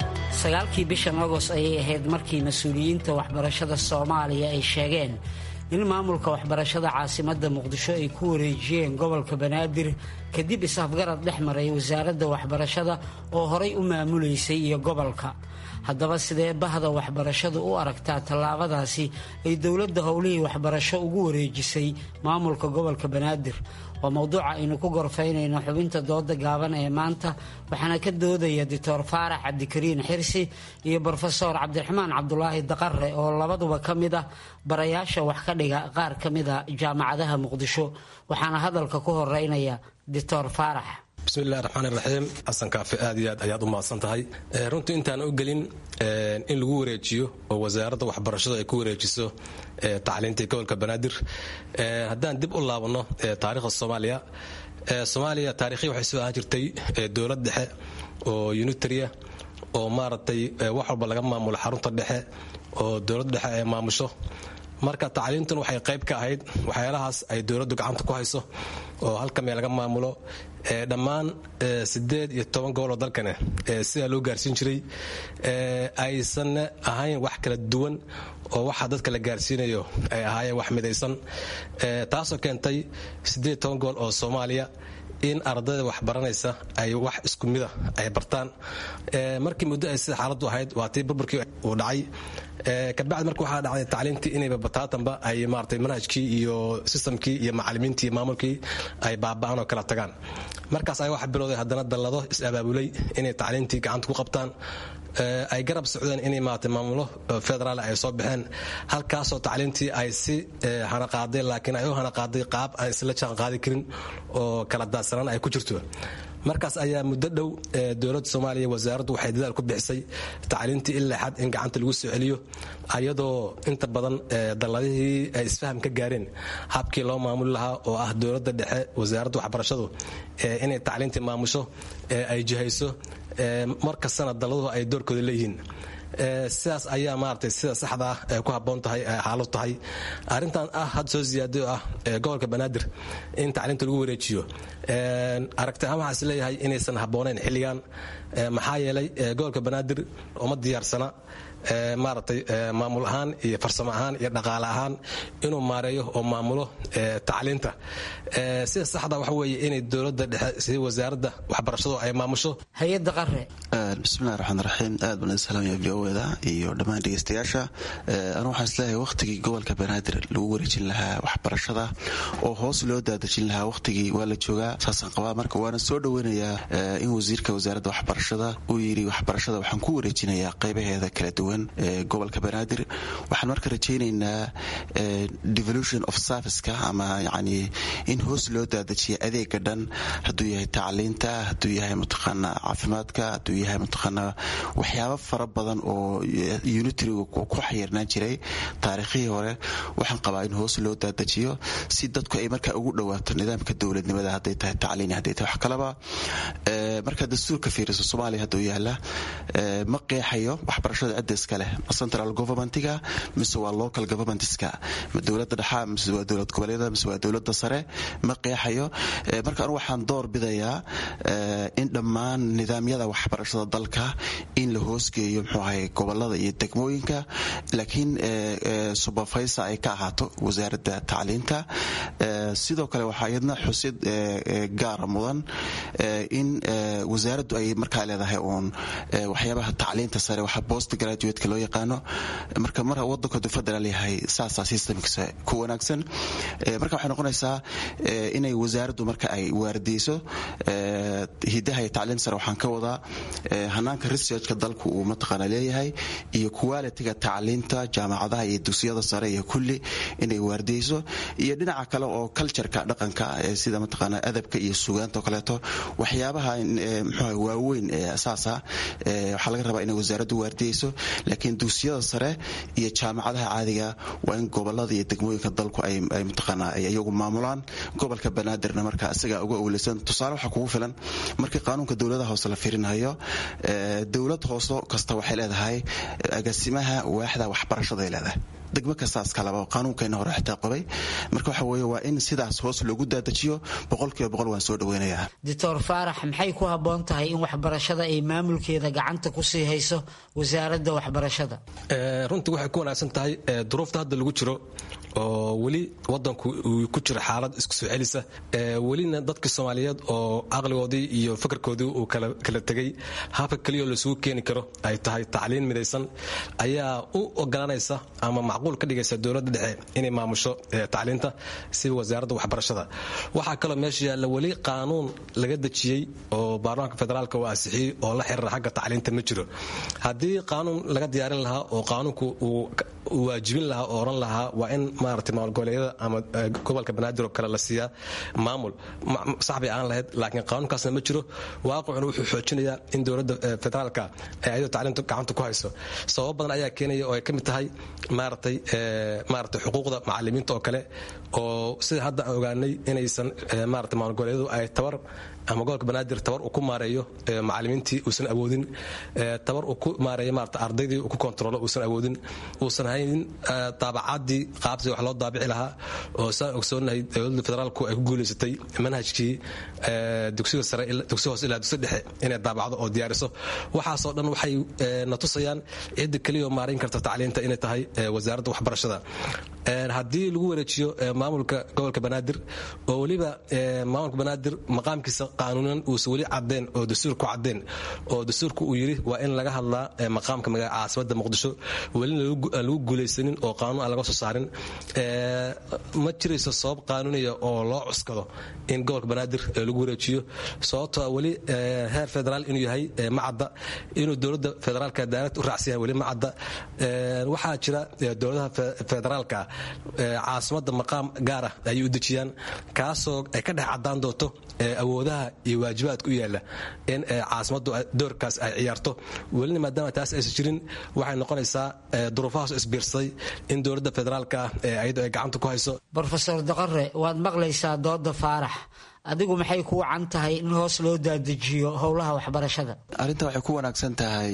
sagaalkii bishan Agost ayay ahayd markii mas'uuliyiinta waxbarashada Soomaaliya ay sheegeen in maamulka waxbarashada caasimadda muqdisho ay ku wareejiyeen gobolka banaadir kadib is-afgarad dhex maray wasaaradda waxbarashada oo horay u maamulaysay iyo gobolka. haddaba sidee bahda waxbarashadu u aragtaa tallaabadaasi ay dowladda howlihii waxbarasho ugu wareejisay maamulka gobolka banaadir? waa mowduuca aynu ku gorfaynayno xubinta dooda gaaban ee maanta, waxaana ka doodaya doctor faarax cabdikariin xirsi iyo brofesor cabdiraxmaan cabdulaahi daqare oo labaduba ka mid ah barayaasha wax ka dhiga qaar ka mida jaamacadaha muqdisho. waxaana hadalka ku horeynaya doctor faarax. bismillahi raxmaan iraxiim. xasan kaafi aad iyo aad ayaad u mahadsan tahay. runtii intaan u gelin in lagu wareejiyo oo wasaaradda waxbarashadu ay ku wareejiso tacliintii gobolka banaadir, haddaan dib u laabano taariikhda soomaaliya soomaaliya taarikhii waxay soo ahaan jirtay dowlad dhexe oo unitaria oo maaragtay wax walba laga maamulo xarunta dhexe oo dowlad dhexe ay maamusho. marka tacliintun waxay qayb ka ahayd waxyaalahaas ay dowladdu gacanta ku hayso oo halka meel laga maamulo dhammaan sideed iyo toban gobol oo dalkane sidaa loo gaarsiin jiray, aysan ahayn wax kala duwan oo waxa dadka la gaarsiinayo ay ahaayeen wax midaysan, taasoo keentay sideed iyo toban gobol oo Soomaaliya in ardayda wax baranaysa ay wax isku mid ah ay bartaan. markii muddo ay sida xaaladdu ahayd waa tii burburkii uu dhacay, kabacdi marka waxaa dhacday tacliintii inayba bataatanba ay maaragtay manhajkii iyo systemkii iyo macallimiintii iyo maamulkii ay baaba'aan oo kala tagaan. markaas ay waxa bilowday haddana dallado is-abaabulay inay tacliintii gacanta ku qabtaan, ay garab socdeen inay maaragtay maamulo federaal ay soo baxeen, halkaasoo tacliintii ay si hanaqaaday laakiin ay u hanaqaaday qaab aan isla jaan qaadi karin oo kala daadsanaan ay ku jirto. markaas ayaa muddo dhow dowladda Soomaaliya wasaaraddu waxay dadaal ku bixisay tacliintii ilaa xad in gacanta lagu soo celiyo, ayadoo inta badan dalladihii ay isfaham ka gaareen habkii loo maamuli lahaa oo ah dowladda dhexe wasaaradda waxbarashadu inay tacliintii maamusho ay jihayso, markastana dalladuhu ay doorkooda leeyihiin. sidaas ayaa maaragtay sida saxda ah ee ku habboon tahay xaaladu tahay. arrintan ah had soo ziyaaday oo ah gobolka banaadir in tacliinta lagu wareejiyo, aragti ahaan waxaan is leeyahay inaysan habboonayn xilligan. maxaa yeelay gobolka banaadir uma diyaarsana maaragtay maamul ahaan iyo farsamo ahaan iyo dhaqaale ahaan inuu maareeyo oo maamulo tacliinta. sida saxda waxa weeye inay dowladda dhexe sida wasaaradda waxbarashadu ay maamusho. hay-adda qare. bismillahi raxmaan raxiim. aad baan salaamaya v o da iyo dhammaan dhegeystayaasha. anu waxaan isleeyahay waqtigii gobolka banaadir lagu wareejin lahaa waxbarashada oo hoos loo daadejin lahaa waqtigii waa la joogaa, saasaan qabaa. marka waana soo dhoweynayaa in wasiirka wasaaradda waxbarashada uu yidhi waxbarashada waxaan ku wareejinayaa qaybaheeda kala duwan gobolka banaadir. waxaan marka rajaynaynaa devolution of serviceka ama yani in hoos loo daadajiya adeega dhan, hadduu yahay tacliinta, hadduu yahay mataqaana caafimaadka, hadduu yahay mataqaana waxyaabo fara badan oo unitariga ku xayirnaan jiray taariikhihii hore. waxaan qabaa in hoos loo daadajiyo si dadku ay markaa ugu dhawaato nidaamka dowladnimada, hadday tahay tacliin, hadday tahay wax kalaba. marka dastuurka fiiriso Soomaaliya hadduu yaala ma qeexayo waxbarashada cidda iska leh, central governmentiga mise waa local governmentska, ma dowladda dhexe mise waa dowlad goboleedyada mise waa dowladda sare, ma qeexayo. marka anu waxaan door bidayaa in dhammaan nidaamyada waxbarashada dalka in la hoosgeeyo muxuu ahay gobolada iyo degmooyinka, laakiin supervisor ay ka ahaato wasaaradda tacliinta. sidoo kale waxaa iyadna xusid gaara mudan in wasaaraddu ay markaa leedahay uun waxyaabaha tacliinta sare, waxa post graduate loo yaqaano. marka mar wadanka federal yahay saasaa systemkiisa ku wanaagsan. marka waxay noqonaysaa inay wasaaraddu marka ay waardiyeyso hidaha iyo tacliin sare. waxaan ka wadaa hanaanka researchka dalku uu mataqaana leeyahay iyo qualityga tacliinta jaamacadaha iyo dugsiyada sare iyo kulli inay waardiyeyso, iyo dhinaca kale oo cultureka dhaqanka sida mataqaana adabka iyo suugaanta oo kaleeto waxyaabaha muxuu waaweyn ee asaasa waxaa laga rabaa inay wasaaraddu waardiyeyso. laakiin dugsiyada sare iyo jaamacadaha caadiga waa in gobolada iyo degmooyinka dalku ay mataqaana ay iyagu maamulaan. gobolka banaadirna marka isaga uga owleysan. tusaale waxaa kugu filan markii qaanuunka dowladaha hoose la fiirinayo, dowlad hoose kasta waxay leedahay agaasimaha waaxda waxbarashada ay leedahay. degmo kastaas kaleba qaanuunkeenna hore xitaa qabay marka waxa weeye waa in sidaas hoos loogu daadajiyo boqolkiiba boqol waan soo dhaweynayaa. doctor Faarax maxay ku habboon tahay in waxbarashada ay maamulkeeda gacanta ku sii hayso wasaaradda waxbarashada? runtii waxay ku wanaagsan tahay duruufta hadda lagu jiro oo weli wadanku uu ku jiro xaalad isku soo celisa welina dadka Soomaaliyeed oo aqligoodii iyo fikirkoodii uu kala kala tagay habka kaliya la isugu keeni karo ay tahay tacliin midaysan ayaa u oggolaanaysa ama macquul ka dhigaysa dawladda dhexe inay maamusho tacliinta si wasaaradda waxbarashada. waxa kale meesha yaalla weli qaanuun laga dajiyay oo baarlamaanka federaalka waa ansixiyay oo la xiriira xagga tacliinta ma jiro. haddii qaanuun laga diyaarin lahaa oo qaanuunku uu waajibin lahaa oo oran lahaa waa in maaragtay maamul goboleedyada ama gobolka banaadir oo kale la siiyaa maamul saxbi aan lahayd laakiin qaanuunkaasna ma jiro. waaqicuna wuxuu xoojinayaa in dowladda federaalka ay ayadoo tacliinta gacanta ku hayso sabab badan ayaa keenaya oo ay ka mid tahay maaragtay maaragtay xuquuqda macallimiinta oo kale oo sida hadda aan ogaanay inaysan maaragtay maamul goboleedyadu ay tabar ama gobolka banaadir tabar uu ku maareeyo macallimiintii uusan awoodin tabar uu ku maareeyo maaragtay ardaydii uu ku kontrolo uusan awoodin uusan haynin taabacadii qaabtii wax loo daabici lahaa oo saan ogsoonahay dowladda federaalku ay ku guulaysatay manhajkii dugsiga sare dugsiga hoose ilaa dugsiga dhexe inay daabacdo oo diyaariso. waxaasoo dhan waxay na tusayaan cidda kaliya oo maareyn karta tacliinta inay tahay wasaaradda waxbarashada. haddii lagu wareejiyo maamulka gobolka banaadir oo weliba maamulka banaadir maqaamkiisa qaanuunan uusan weli cadeen oo dastuurku cadeen oo dastuurku uu yiri waa in laga hadlaa maqaamka magaalada caasimadda muqdisho welina lagu guulaysanin oo qaanuun aan laga soo saarin ma jirayso sabab qaanuuniya oo loo cuskado in gobolka banaadir lagu wareejiyo sababtoo weli heer federaal inuu yahay macadda inuu dowladda federaalka daalad u raacsan yahay weli macadda. waxaa jira dowladaha federaalka caasimadda maqaam gaar ah ayay u dejiyaan kaasoo ay ka dhex caddaan doonto awoodaha iyo waajibaadka u yaalla in caasimaddu doorkaas ay ciyaarto. welina maadaama taas aysan jirin waxay noqonaysaa duruufahaas isbiirsaday in dowladda federaalka ah ayadoo ay gacanta ku hayso. Professor Daqare waad maqlaysaa dooda Faarax adigu maxay ku wacan tahay in hoos loo daadajiyo howlaha waxbarashada? arrinta waxay ku wanaagsan tahay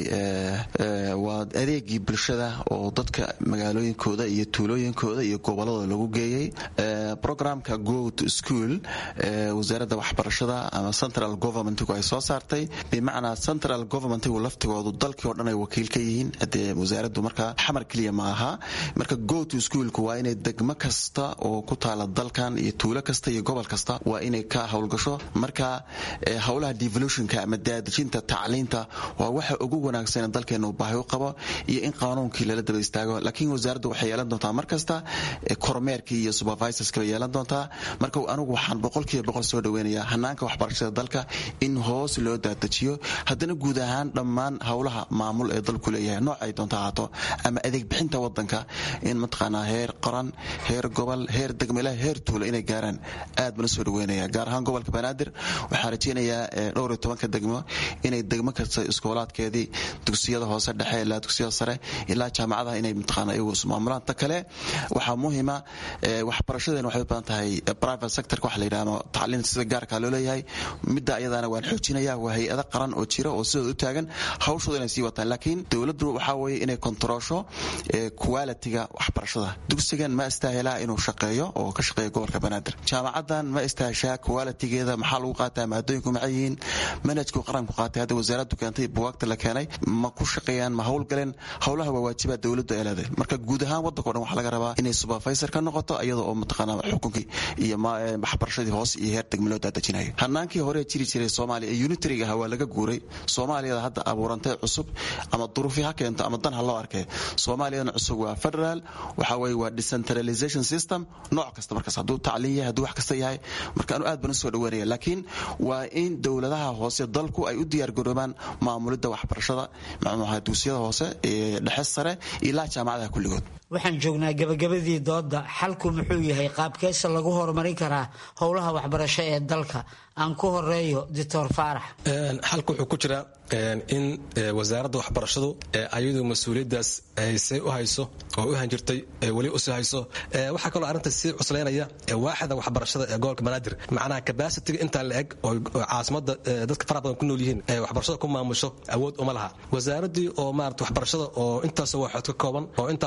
waa adeegii bulshada oo dadka magaalooyinkooda iyo tuulooyinkooda iyo gobolada lagu geeyay. programka go to school wasaaradda waxbarashada ama central governmentigu ay soo saartay bimacnaa central governmentigu laftigoodu dalkii oo dhan ay wakiil ka yihiin hadee wasaaraddu markaa xamar keliya ma aha. marka go to schoolku waa inay degmo kasta oo ku taala dalkan iyo tuulo kasta iyo gobol kasta waa inay hawlgasho. marka howlaha devolutionka ama daadajinta tacliinta waa waxa ugu wanaagsan dalkeena u baahi u qabo iyo in qaanuunkii lala daba istaago. laakiin wasaaraddu waxay yeelan doontaa markasta kormeerkii iyo supervisorska bay yeelan doontaa. marka anigu waxaan boqolkiiba boqol soo dhaweynayaa hanaanka waxbarashada dalka in hoos loo daadajiyo haddana guud ahaan dhammaan howlaha maamul ee dalku leeyahay nooc ay doonta ahaato ama adeeg bixinta wadanka in mataqaanaa heer qaran heer gobol heer degmele heer tuulo inay gaaraan aad baan soo dhaweynayaa. gaar ahaan gobolka banaadir waxaa rajaynayaa dhowr iyo tobanka degmo inay degmo kasta iskoolaadkeedii dugsiyada hoose dhexe ilaa dugsiyada sare ilaa jaamacadaha inay mataqaana iyagu ismaamulaan. ta kale waxaa muhiima waxbarashadeena waxay u badan tahay private sectorka waxa la yidhaahdo tacliinta sida gaarkaa loo leeyahay midda ayadaana waan xoojinayaa waa hay-ada qaran oo jira oo sidooda u taagan hawshooda inay sii wataan. laakiin dowladdu waxaa weeye inay kontaroosho quality-ga waxbarashada. dugsigan ma istaahilaa inuu shaqeeyo oo ka shaqeeya gobolka banaadir. jaamacadan ma istaahashaa quality-geeda maxaa lagu qaataa maadooyinku maxay yihiin manhajku qaranku qaatay hadda wasaaraddu keentay buwaagta la keenay ma ku shaqeeyaan ma howlgaleen howlaha waa waajibaad dowladdu ay leedahay. marka guud ahaan waddanka o dhan waxaa laga rabaa inay supervisor ka noqoto iyada oo mataqaanaa xukunkii iyo waxbarashadii hoos iyo heer degme loo daadajinayo. hanaankii hore jiri jiray soomaaliya ee unitariga ahaa waa laga guuray. soomaaliyada hadda abuurantay cusub ama duruufi ha keento ama dan ha loo arkay. soomaaliyadan cusub waa federal waxaa weeye waa decentralization system nooc kasta markaas hadduu tacliin yahay hadduu wax kasta yahay. marka anu aad baan usoo dhaweynaya laakiin waa in dowladaha hoose dalku ay u diyaargaroobaan maamulidda waxbarashada macnaha dugsiyada hoose ee dhexe sare ilaa jaamacadaha kulligood. waxaan joognaa gabagabadii dooda xalku muxuu yahay qaabkeesa lagu horumarin karaa howlaha waxbarasho ee dalka? aan ku horeeyo doctor Faarax. xalku wuxuu ku jiraa in wasaaradda waxbarashadu ayadu mas'uuliyadaas ay say u hayso oo u hanjirtay wali u sii hayso. waxa kale oo arrinta si cuslaynaya waaxda waxbarashada ee gobolka banaadir macnaha capacity-ga inta la eg oo caasimadda dadka fara badan ku nool yihiin waxbarashada ku maamusho awood uma laha. wasaaradii oo maarta waxbarashada oo intaas waxaad ka kooban oo intaas oo dad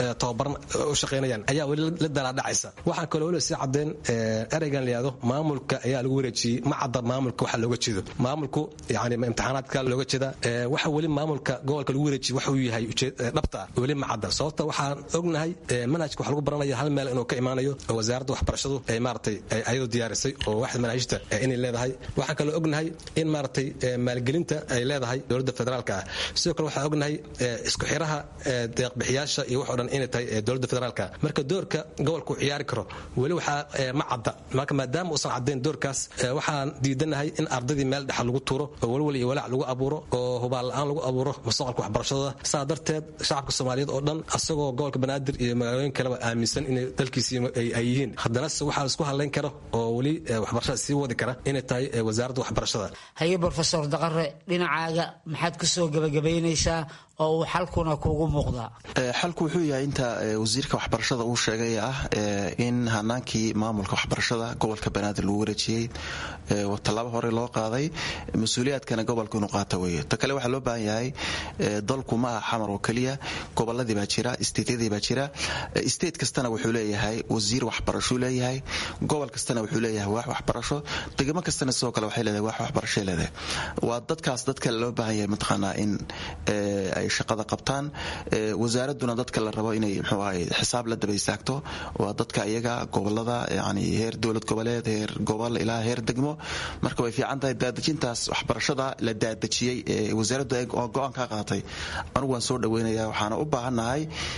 tababaran u shaqaynayaan ayaa weli la dalaadhacaysa waxaan kaloo weli sii cadeen ereygan layihahdo maamulka ayaa lagu wareejiyey ma cadda maamulka waxa looga jeedo maamulku yani imtixaanaadka looga jeeda waxa weli maamulka gobolka lagu wareejiyey waxa uu yahay dhabta weli ma cadda sababta waxaan ognahay manhajka waxa lagu baranaya hal meel inuu ka imaanayo oo wasaaradda waxbarashadu ay maaragtay ayadoo diyaarisay oo waaxda manaahijta inay leedahay waxaan kaloo ognahay in maaragtay maalgelinta ay leedahay dowladda federaalka ah sidoo kale waxaan ognahay isku xiraha deeqbixiyaasha iyo wax oo dhan inay tahay dowladda federaalka marka doorka gobolka uu ciyaari karo weli waxaa ma cadda marka maadaama uusan caddayn doorkaas waxaan diidanahay in ardaydii meel dhexa lagu tuuro oo welwel iyo walaac lagu abuuro oo hubaal la-aan lagu abuuro mustaqbalka waxbarashadooda saa darteed shacabka soomaaliyeed oo dhan asagoo gobolka banaadir iyo magaalooyin kaleba aaminsan inay dalkiisii ay yihiin haddana se waxaa laisku hadlayn karo oo weli waxbarashada sii wadi kara inay tahay wasaaradda waxbarashada haye brofesor daqare dhinacaaga maxaad ku soo gabagabaynaysaa oo uu xalkuna kugu muuqdaa xalku wuxuu yahay inta wasiirka waxbarashada uu sheegay ah in hanaankii maamulka waxbarashada gobolka banaadir lagu wareejiyey tallaabo hore loo qaaday mas-uuliyaadkana gobolka inuu qaata weeye ta kale waxaa loo baahan yahay dalku ma aha xamar oo keliya goboladii baa jira isteetyadii baa jira state kastana wuxuu leeyahay wasiir waxbarashuu leeyahay gobol kastana wuxuu leeyahay waax waxbarasho degmo kastana sidoo kale waxay leedahay waax waxbarashay leedahay waa dadkaas dadka loo baahan yahay mataqaanaa in ay shaqada qabtaan wasaaraduna dadka la rabo inay muxuu ahay xisaab la daba istaagto waa dadka iyaga gobolada yani heer dowlad goboleed heer gobol ilaa heer degmo marka way fiican tahay daadejintaas waxbarashada la daadejiyey ee wasaaraddu go-aan ka qaatay anigu waan soo dhaweynaya waxaana u baahannahay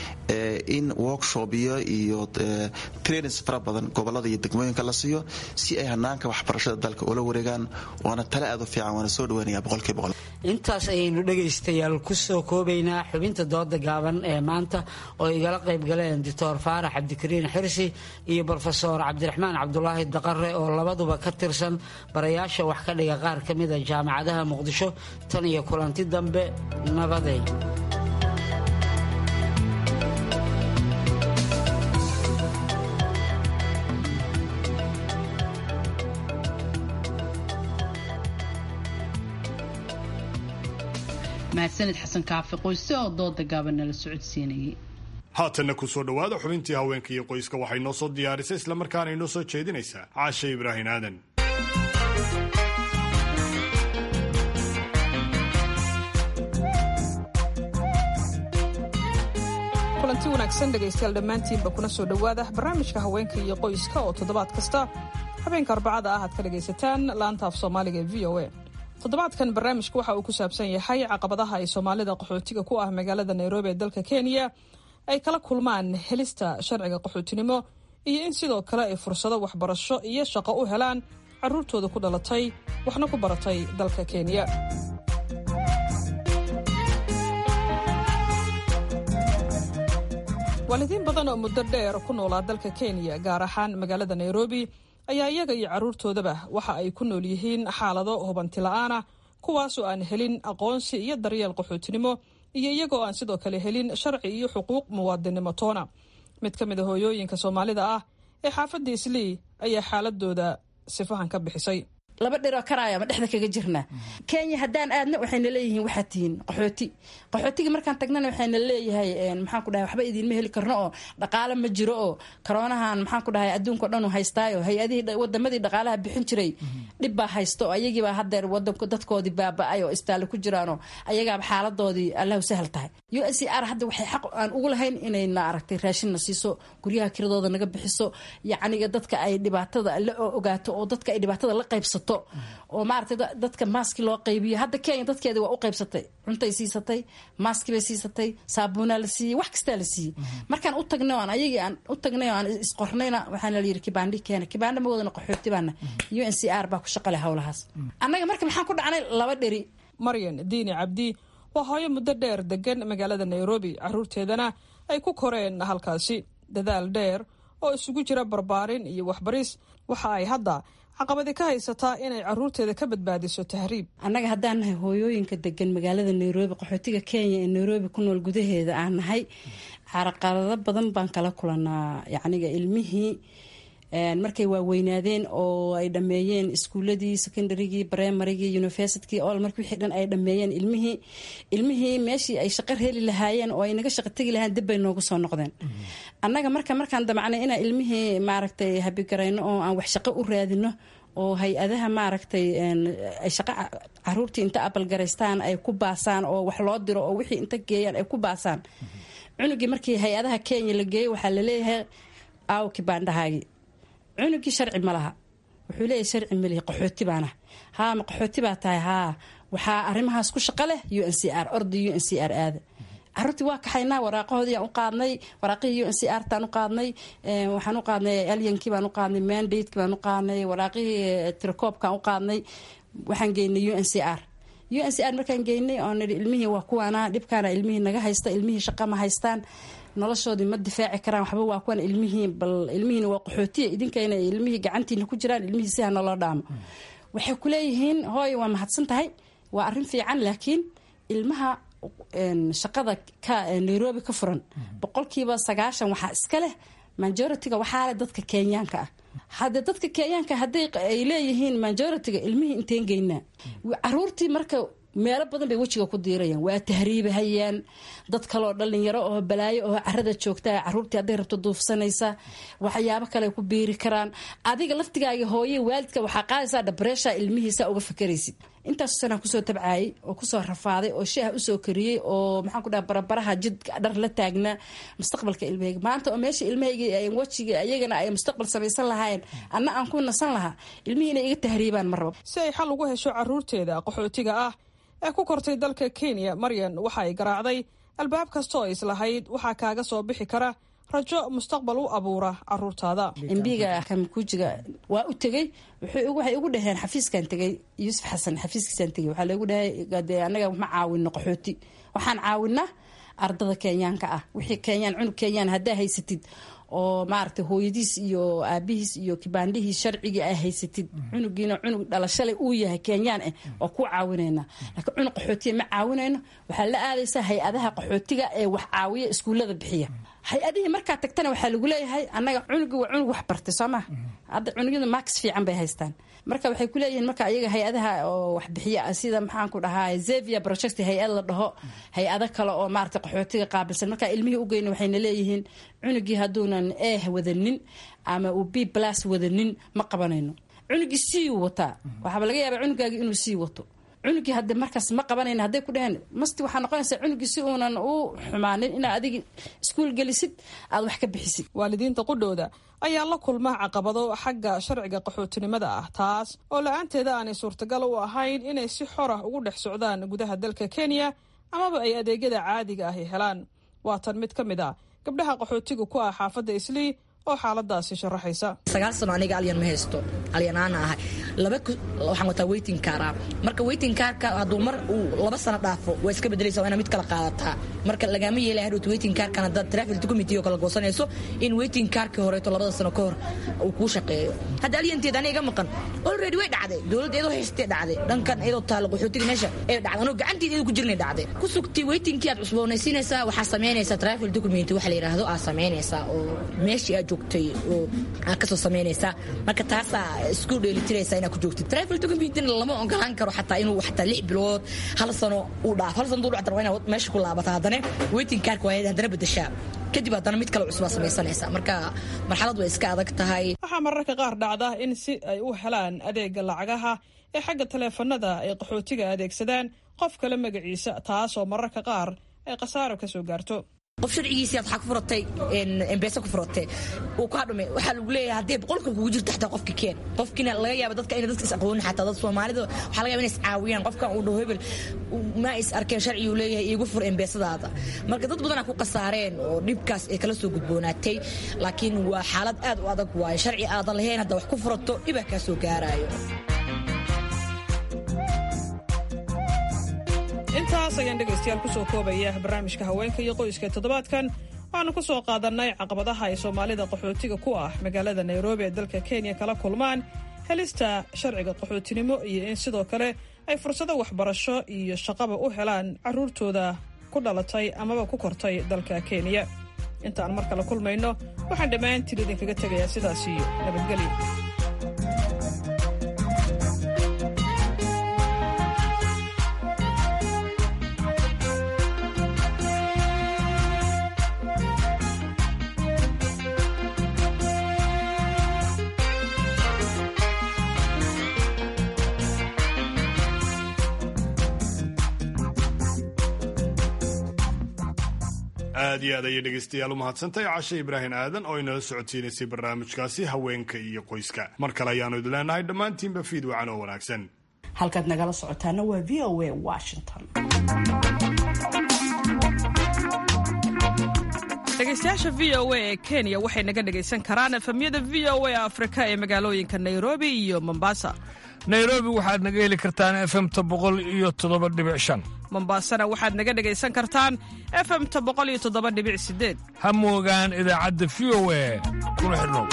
in workshop iyo iyo trainings fara badan gobolada iyo degmooyinka la siiyo si ay hanaanka waxbarashada dalka ula wareegaan waana tale aad u fiican waana soo dhaweynaya boqolkiiba boqol intaas ayaynu dhegaystayaal ku soo koobaynaa xubinta dooda gaaban ee maanta oo igala qayb galeen doctor faarax cabdikariin xirsi iyo brofesor cabdiraxmaan cabdulaahi daqare oo labaduba ka tirsan barayaasha wax ka dhiga qaar ka mida jaamacadaha muqdisho tan iyo kulanti dambe nabaday mahadsanid xasan kaafi qoyse oo dooda gaaban nala socodsiinayay haatanna ku soo dhowaada xubintii haweenka iyo qoyska waxay noo soo diyaarisay islamarkaana inoo soo jeedinaysaa caashe ibraahin aadan kulanti wanaagsan dhegaystayaal dhammaantiinba kuna soo dhowaada barnaamijka haweenka iyo qoyska oo toddobaad kasta habeenka arbacada ah aad ka dhagaysataan laanta af soomaaliga ee v o a toddobaadkan barnaamijka waxa uu ku saabsan yahay caqabadaha ay soomaalida qaxootiga ku ah magaalada nairobi ee dalka kenya ay kala kulmaan helista sharciga qaxootinimo iyo in sidoo kale ay fursado waxbarasho iyo shaqo u helaan carruurtooda ku dhalatay waxna ku baratay dalka kenya waalidiin badan oo muddo dheer ku noolaa dalka kenya gaar ahaan magaalada nairobi ayaa iyaga iyo carruurtoodaba waxa ay ku nool yihiin xaalado hubanti la'aana kuwaasoo aan helin aqoonsi iyo daryeel qaxootinimo iyo iyagoo aan sidoo kale helin sharci iyo xuquuq muwaadinimo toona mid ka mid a hooyooyinka soomaalida ah ee xaafadda islii ayaa xaaladooda sifahan ka bixisay laba dhiroo karaaya ma dhexda kaga jirnaa kenya haddaan aadna waxayna leeyihiin waxaad tihiin qaxooti qaxootiga markaan tagnana waxayna leeyahay maxaan ku dhahay waxba idiinma heli karno oo dhaqaale ma jiro oo karoonahan maxaan ku dhahay adduunka dhan u haystaayo hay-adihii wadamadii dhaqaalaha bixin jiray dhib baa haysto oo ayagiibaa haddeer wadanku dadkoodii baaba-ay oo istaale ku jiraanoo ayagaaba xaaladoodii allahu sahal tahay u s c r hadda waxay xaq aan ugu lahayn inayna aragtay raashinna siiso guryaha kiradooda naga bixiso yacniga dadka ay dhibaatada la ogaato oo dadka ay dhibaatada la qaybsato oo maaragtay dadka maaski loo qaybiyo hadda kenya dadkeeda waa u qaybsatay cuntay siisatay maaski bay siisatay saabuunaa la siiyey wax kastaa la siiyey markaan u tagnay aan ayagii aan u tagnay aan isqornayna waxaana la yidhi kibaandhi keena kibaandha magoodana qaxooti baana u n c r baa ku shaqale howlahaas annaga marka maxaan ku dhacnay laba dheri maryan diini cabdi waa hooyo muddo dheer degan magaalada nairobi carruurteedana ay ku koreen halkaasi dadaal dheer oo isugu jira barbaarin iyo waxbaris waxa ay hadda caqabadi ka haysataa inay carruurteeda ka badbaadiso tahriib annaga haddaan nahay hooyooyinka degan magaalada nairobi qaxootiga kenya ee nairobi ku nool gudaheeda aan nahay caraqalado badan baan kala kulanaa yacniga ilmihii markay waaweynaadeen oo ay dhammeeyeen iskuuladii secondarygii primarygii universitykii all markii wixii dhan ay dhammeeyeen ilmihii ilmihii meeshii ay shaqo heli lahaayeen oo ay naga shaqo tegi lahaan dib bay noogu soo noqdeen annaga marka markaan damacnay inaan ilmihii maaragtay habigarayno oo aan wax shaqo u raadino oo hay-adaha maaragtay ay shaqo caruurtii inta abalgaraystaan ay ku baasaan oo wax loo diro oo wixii inta geeyaan ay ku baasaan cunugii markii hay-adaha Kenya la geeyay waxaa la leeyahay aaw kibaandhahaagi cunugii sharci ma laha wuxuu leeyahay sharci ma lihi qaxooti baana haa ma qaxooti baa tahay haa waxaa arrimahaas ku shaqo leh U N C R ordi U N C R aada caruurtii waa kaxaynaa waraaqahoodii aan u qaadnay waraaqihii U N C R taan u qaadnay waxaan u qaadnay alyankii baan u qaadnay mandatekii baan u qaadnay waraaqihii tirakoobkaan u qaadnay waxaan geynay U N C R U N C R markaan geynay oo nidhi ilmihii waa kuwaana dhibkaana ilmihii naga haysta ilmihii shaqo ma haystaan noloshoodii ma difaaci karaan waxba waa kuwan ilmihii bal ilmihiina waa qaxootiya idinkayna ilmihii gacantiina ku jiraan ilmihii si ha naloo dhaamo waxay ku leeyihiin hooy waa mahadsan tahay waa arrin fiican laakiin ilmaha shaqada ka Nairobi ka furan boqolkiiba sagaashan waxaa iska leh majority-ga waxaa leh dadka Kenyaanka ah hadda dadka Kenyaanka hadday ay leeyihiin majority-ga ilmihii inteen geynaa caruurtii marka meelo badan bay wajiga ku diirayaan waa tahriibahayaan dad kale oo dhalinyaro oo balaayo oo carrada joogta caruurtii hadday rabto duufsanaysa waxyaabo kale ku biiri karaan adiga laftigaaga hooyo waalidka waxa qaadaysa depression ilmihiisa uga fikiraysid intaas sana kusoo tabcaayay oo kusoo rafaaday oo shaah u soo kariyay oo maxaan ku dhahay barabaraha jid dhar la taagna mustaqbalka ilmahayga maanta oo meesha ilmahayga ay wajiga ayagana ay mustaqbal samaysan lahaayeen anna aan ku nasan lahaa ilmihiina iga tahriibaan marba si ay xal ugu hesho caruurteeda qaxootiga ah ee ku kortay dalka Kenya Maryan waxa ay garaacday albaab kasta oo islahayd waxa kaaga soo bixi kara rajo mustaqbal u abuura caruurtaada imbiga kam kujiga waa u tagay wuxuu waxay ugu dhaheen xafiiskan tagay Yuusuf Xasan xafiiskiisan tagay waxa lagu dhahay gaade anaga ma caawino qaxooti waxaan caawinaa ardada Kenyaanka ah wixii Kenyaan cunug Kenyaan hadaa haysatid oo maartay hooyadiis iyo aabihiis iyo kibaandhihii sharciga ay haysatid cunugiina cunug dhalashay uu yahay Kenyaan ah oo ku caawinayna laakiin cunug qaxootiga ma caawinayno waxa la aadaysa hay-adaha qaxootiga ee wax caawiya iskuulada bixiya hay-adihii markaa tagtana waxaa lagu leeyahay annaga cunugi waa cunug wax bartay soo ma hadda cunugida max fiican bay haystaan marka waxay ku leeyihiin marka ayaga hay-adaha oo wax bixiya sida maxaan ku dhahaa Xavier Project hay-ad la dhaho hay-ada kale oo maartay qaxootiga qaabilsan marka ilmihii u geeyna waxayna leeyihiin cunugii haduunan eh wadanin ama uu B plus wadanin ma qabanayno cunugii sii wata waxa laga yaabaa cunugaagi inuu sii wato cunugii hadda markaas ma qabanayna haday ku dhahan masti waxa noqonaysa cunugii si uunan u xumaanin in adiga iskuul galisid aad wax ka bixisid waalidiinta qudhooda ayaa la kulma caqabado xagga sharciga qaxootinimada ah taas oo la'aanteeda aanay suurtagal u ahayn inay si xor ah ugu dhex socdaan gudaha dalka Kenya amaba ay adeegyada caadiga ah helaan waa tan mid ka mid ah gabdhaha qaxootiga ku ah xaafadda Islii oo xaaladaasi sharaxaysa sagaal sano aniga alyan ma haysto alyanana ah laba waxaan wataa waiting card marka waiting cardka haduu mar uu laba sano dhaafo way iska bedelaysaa waa mid kala qaadataa marka lagama yeelay haduu waiting cardka hadda travel committee oo kala goosanayso in waiting cardka hore to labada sano ka hor uu ku shaqeeyo hadda alyanteed aniga maqan already way dhacday dawladda haystay dhacday dhankan iyadoo taalo qaxootiga meesha ee dhacdano gacanteeda ku jirnay dhacday ku sugtay waiting kii aad cusboonaysiinaysaa waxa sameynaysa travel document waxa la yiraahdo aa sameynaysa oo meeshii joogtay oo aan ka soo sameynaysa marka taas isku dheelitiraysa inaad ku joogtid travel document lama ogolaan karo xataa inuu xataa lix bilood hal sano uu dhaaf hal sano uu dhaaf inaad meesha ku laabato hadana waiting card waa hadana bedeshaa kadib hadana mid kale cusub samaysanaysa marka marxalad way iska adag tahay waxa mararka qaar dhacda in si ay u helaan adeega lacagaha ee xagga taleefanada ay qaxootiga adeegsadaan qof kale magaciisa taas oo mararka qaar ay qasaaro ka soo gaarto qof sharcigiisa aad xaq furatay in M-Pesa ku furatay oo ka dhumay waxa lagu leeyahay hadii boqolka kugu jirto xataa qofka keen qofkina laga yaabo dadka inay dadka is aqoon xataa dad Soomaalida waxa laga yaabaa inay is caawiyaan qofka uu dhaho hebel ma is arkay sharci uu leeyahay igu fur M-Pesadaada marka dad badan ku qasaareen oo dhibkaas ay kala soo gudboonaatay laakiin waa xaalad aad u adag waay sharci aad lahayn hadda wax ku furato iba ka soo gaarayo intaas ayaan dhegaystayaal ku soo koobaya barnaamijka haweenka iyo qoyska toddobaadkan waxaanu ku soo qaadanay caqabadaha ay Soomaalida qaxootiga ku ah magaalada Nairobi ee dalka Kenya kala kulmaan helista sharciga qaxootinimo iyo in sidoo kale ay fursado waxbarasho iyo shaqaba u helaan caruurtooda ku dhalatay amaba ku kortay dalka Kenya intaan mar kale kulmayno waxaan dhammaantiin idinkaga tegayaa sidaas iyo nabadgelyo. aad iyo aad ayay dhegaystayaal u mahadsantahay cashe ibraahim aadan oo inala socodsiinaysay barnaamijkaasi haweenka iyo qoyska. mar kale ayaanu idin leenahay dhammaantiinba fiid wacan oo wanaagsan. halkaad nagala socotaana waa v o a Washington. dhegaystayaasha v o a ee Kenya waxay naga dhagaysan karaan efemyada v o a Afrika ee magaalooyinka Nairobi iyo Mombasa. nairobi waxaad naga heli kartaan efemta boqol iyo toddoba dhibic shan. mombasana waxaad naga dhagaysan kartaan efemta boqol iyo toddoba dhibic sideed. ha moogaan idaacadda v o a kuna xidhnow.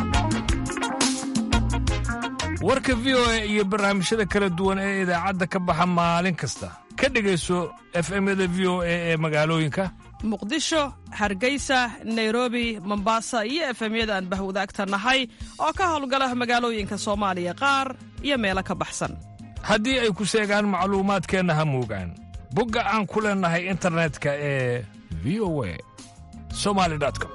warka v o a iyo barnaamijyada kala duwan ee idaacadda ka baxa maalin kasta ka dhegayso efemyada v o a ee magaalooyinka muqdisho, hargeysa, nairobi, mombasa iyo efemyada aan bahwadaagta nahay oo ka howlgala magaalooyinka soomaaliya qaar iyo meelo ka baxsan. haddii ay ku seegaan macluumaadkeenna ha moogaan bogga aan ku leennahay internetka ee v o a somali com.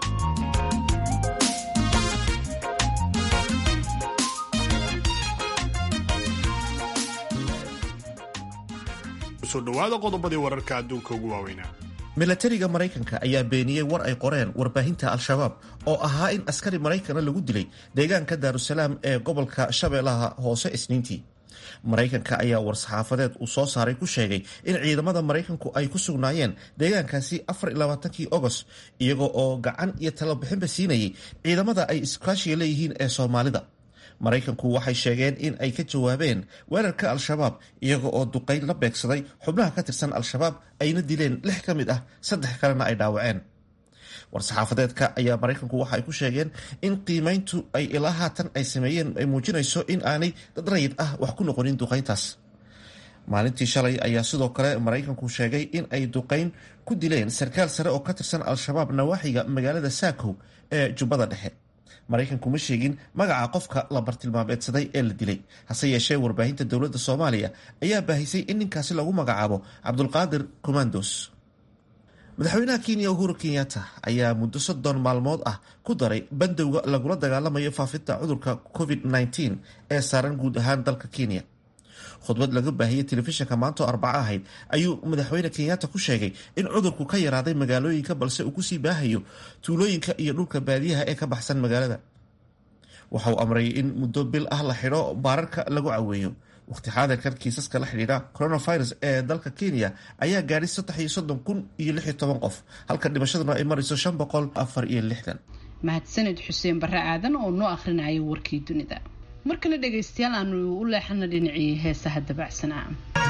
kusoo dhowaada qodobadii wararka adduunka ugu waaweynaa. milatariga maraykanka ayaa beeniyey war ay qoreen warbaahinta al-shabaab oo ahaa in askari maraykana lagu dilay deegaanka daarusalaam ee gobolka shabeellaha hoose isniintii. maraykanka ayaa war-saxaafadeed uu soo saaray ku sheegay in ciidamada maraykanku ay ku sugnaayeen deegaankaasi afar iyo labaatankii ogost iyaga oo gacan iyo talabixinba siinayay ciidamada ay iskaashiga leeyihiin ee soomaalida. maraykanku waxay sheegeen in ay ka jawaabeen weerarka al-shabaab iyaga oo duqayn la beegsaday xubnaha ka tirsan al-shabaab ayna dileen lix ka mid ah saddex kalena ay dhaawaceen. war-saxaafadeedka ayaa maraykanku waxa ay ku sheegeen in qiimayntu ay ilaa haatan ay sameeyeen ay muujinayso in aanay dad rayid ah wax ku noqonin duqayntaas. maalintii shalay ayaa sidoo kale maraykanku sheegay in ay duqayn ku dileen sarkaal sare oo ka tirsan al-shabaab nawaaxiga magaalada saakow ee jubbada dhexe. maraykanku ma sheegin magaca qofka la bartilmaameedsaday ee la dilay, hase yeeshee warbaahinta dowladda soomaaliya ayaa baahisay in ninkaasi lagu magacaabo cabdulqaadir commandos. madaxweynaha kenya uhuru kenyatta ayaa muddo soddon maalmood ah ku daray bandowga lagula dagaalamayo faafinta cudurka covid nneteen ee saaran guud ahaan dalka kenya. khudbad laga baahiyey telefishinka maantoo arbaco ahayd ayuu madaxweyne kenyatta ku sheegay in cudurku ka yaraaday magaalooyinka balse uu kusii baahayo tuulooyinka iyo dhulka baadiyaha ee ka baxsan magaalada. waxa uu amray in muddo bil ah la xidho baararka lagu caweeyo. waqti xaadirkan kiisaska la xidhiidha coronavirus ee dalka kenya ayaa gaadhay saddex iyo soddon kun iyo lix iyo toban qof halka dhimashaduna ay marayso shan boqol afar iyo lixdan. mahadsanid xuseen barre aadan oo noo akhrinaya warkii dunida. markana dhegaystayaal aanu u leexana dhinacii heesaha dabacsanaa.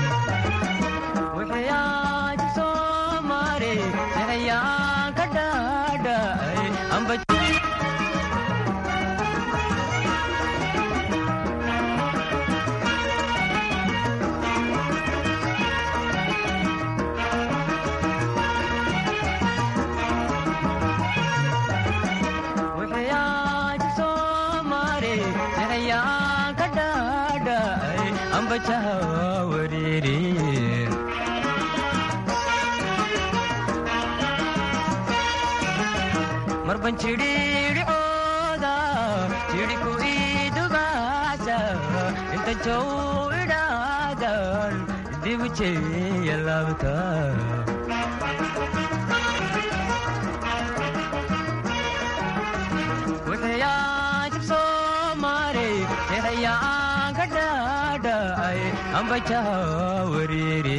marban jidhiidhicooda jidhiku idugaasa inta jow idhaadan dibu jeeya laabta wixiyaan jibsoo maray jexayaan ka dhaadhacay ambajaha wariiri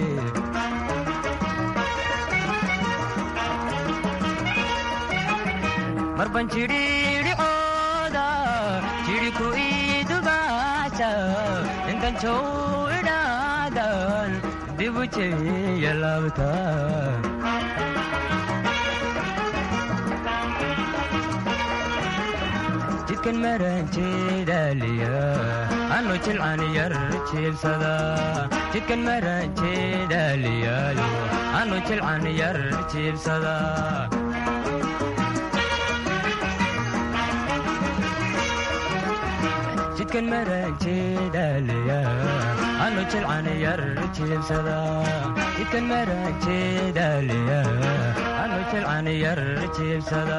marban jidhiidhicooda jidhiku idugaasa intan jow idhaadan dibu jeeya laabta jidkan maran jeedaaliya anu jilcan yar jiibsada jidkan maran jeedaaliyaayo anu jilcan yar jiibsada jidkan maranjeedaliya anu jilcan yar jiibsada jidkan maranjeedaliya anu jilcan yar jiibsada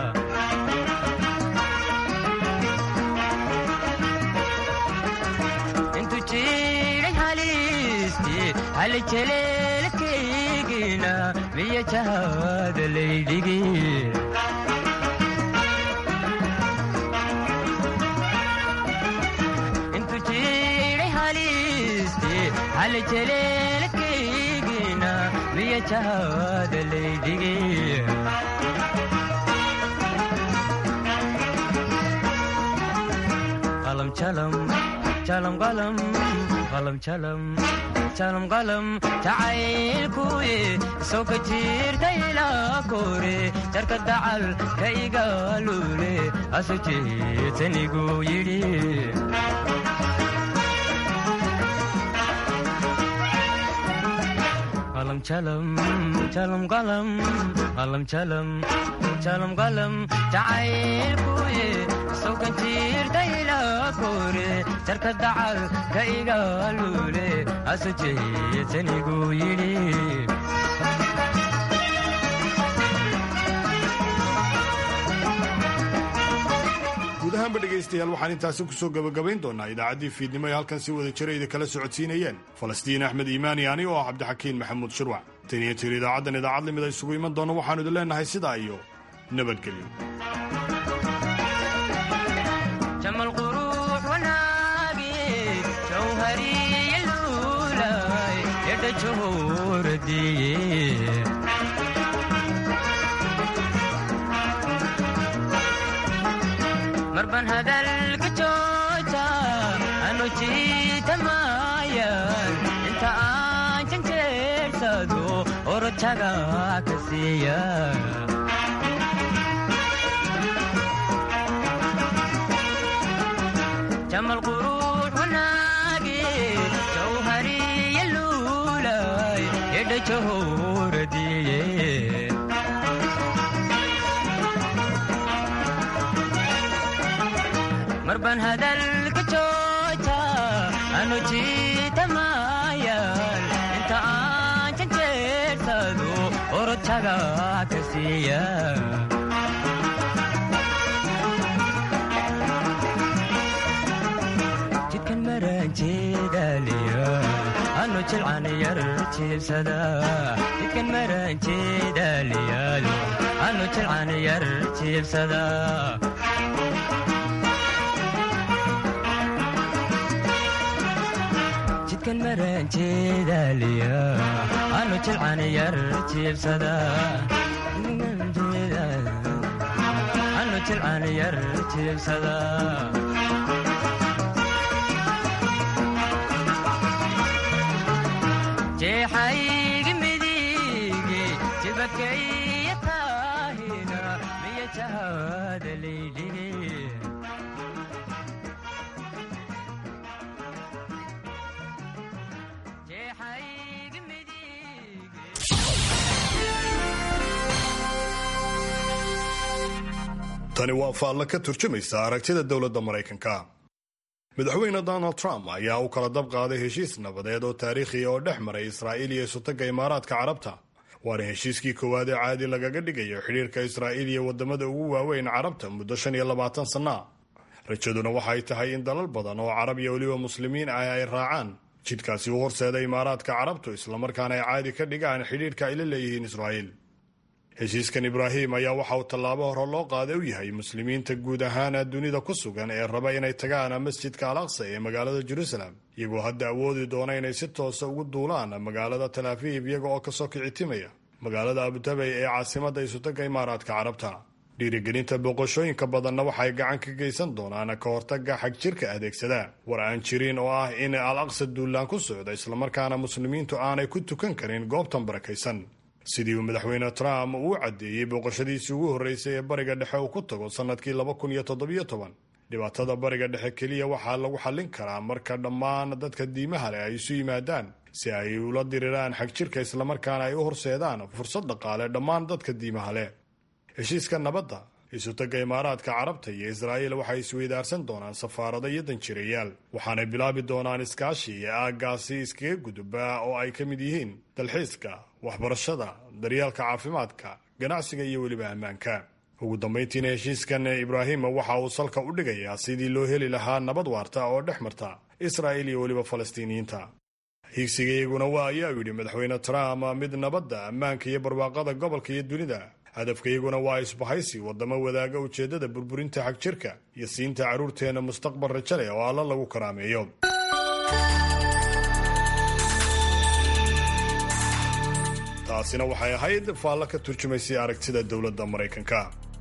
intu jiray halisti hal jeleelkaygina miya jahada laydhigi hal jeleelkaygina miya jahada laydhigi qalam jalam jalam qalam qalam jalam jalam qalam jacaylkuye soo ka jirtay ilaa kore jarka dacal ka igaalule asu jeetanigu yidhi qalam jalam jalam qalam qalam jalam jalam qalam jacaylkuye soo ka jirtay ilaa kore jarka dacal ka igaalule asu jeetanigu yidhi guud ahaanba dhegaystayaal waxaan intaasi ku soo gabagabayn doonaa idaacaddii fiidnimo ee halkan si wada jirayda kala socodsiinayeen falastiin axmed iimaani ani oo ah cabdixakiin maxamuud shirwac tan iyo tir idaacaddan idaacad limid ay isugu iman doonno waxaanu idin leennahay sidaa iyo nabadgelyo jamal quruux wanaagi jawhariya luulay yadha johoradiye marban hadalka jooja anu jiitamayan inta aan janjeersado orojaga ka siiya jamal quruux wanaagi jawhariya luulay yadha johoradiye marban hadalka jooja anu jiitamayan inta aan janjeersado orojaga ka siiya jidkan maranjeedaliya anu jilcan yar jiibsada jidkan maranjeedaliyaalo anu jilcan yar jiibsada jidkan maranjeedaliya anu jilcan yar jiibsada anu jilcan yar jiibsada jeexaygi midigi jibakaya taahina miya jahada laydhigi tani waa faallo ka turjumaysa aragtida dowladda maraykanka madaxweyne donald trump ayaa u kala dab qaaday heshiis nabadeed oo taariikhiya oo dhex maray israa'iil iyo isutagga imaaraadka carabta waana heshiiskii koowaad ee caadi lagaga dhigayo xidhiirka israa'iil iyo waddamada ugu waaweyn carabta muddo shan iyo labaatan sanna rajaduna waxay tahay in dalal badan oo carab iyo weliba muslimiin ah ay raacaan jidkaasi u horseeda imaaraadka carabtu islamarkaana ay caadi ka dhigaan xidhiirka ay la leeyihiin israa'iil heshiiskan ibraahim ayaa waxa uu tallaabo hore loo qaaday u yahay muslimiinta guud ahaan dunida ku sugan ee raba inay tagaan masjidka al aqsa ee magaalada jerusalem iyagoo hadda awoodi doona inay si toosa ugu duulaan magaalada tal aviv iyaga oo kasoo kicitimaya magaalada abudabay ee caasimadda isutagga imaaraadka carabta dhiirigelinta booqashooyinka badanna waxay gacan ka geysan doonaan ka hortaga xagjirka adeegsada war aan jirin oo ah in al aqsa duulaan ku socda islamarkaana muslimiintu aanay ku tukan karin goobtan barakaysan sidii uu madaxweyne trump uu caddeeyey booqashadiisii ugu horreysay ee bariga dhexe uu ku tago sannadkii laba kun iyo toddobiyo toban dhibaatada bariga dhexe keliya waxaa lagu xallin karaa marka dhammaan dadka diimaha leh ay isu yimaadaan si ay ula diriraan xagjirka islamarkaana ay u horseedaan fursad dhaqaale dhammaan dadka diimaha leh heshiiska nabadda isutagga imaaraadka carabta iyo israa'iil waxay isweydaarsan doonaan safaarado iyo danjirayaal waxaanay bilaabi doonaan iskaashi iyo aaggaasi iskaga gudba oo ay ka mid yihiin dalxiiska, waxbarashada, daryeelka caafimaadka, ganacsiga iyo weliba ammaanka. ugu dambayntiina heshiiskan ibraahima waxa uu salka u dhigayaa sidii loo heli lahaa nabad waarta oo dhex marta israa'iil iyo weliba falastiiniyiinta. hiigsiga iyaguna waa ayaa yidhi madaxweyne Trump mid nabadda, ammaanka iyo barwaaqada gobolka iyo dunida. hadafka iyaguna waa isbahaysi wadamo wadaaga ujeeddada burburinta xagjirka iyo siinta carruurteena mustaqbal rajo leh oo alla lagu karaameeyo. taasina waxay ahayd faallo ka turjumaysay aragtida dowladda Maraykanka.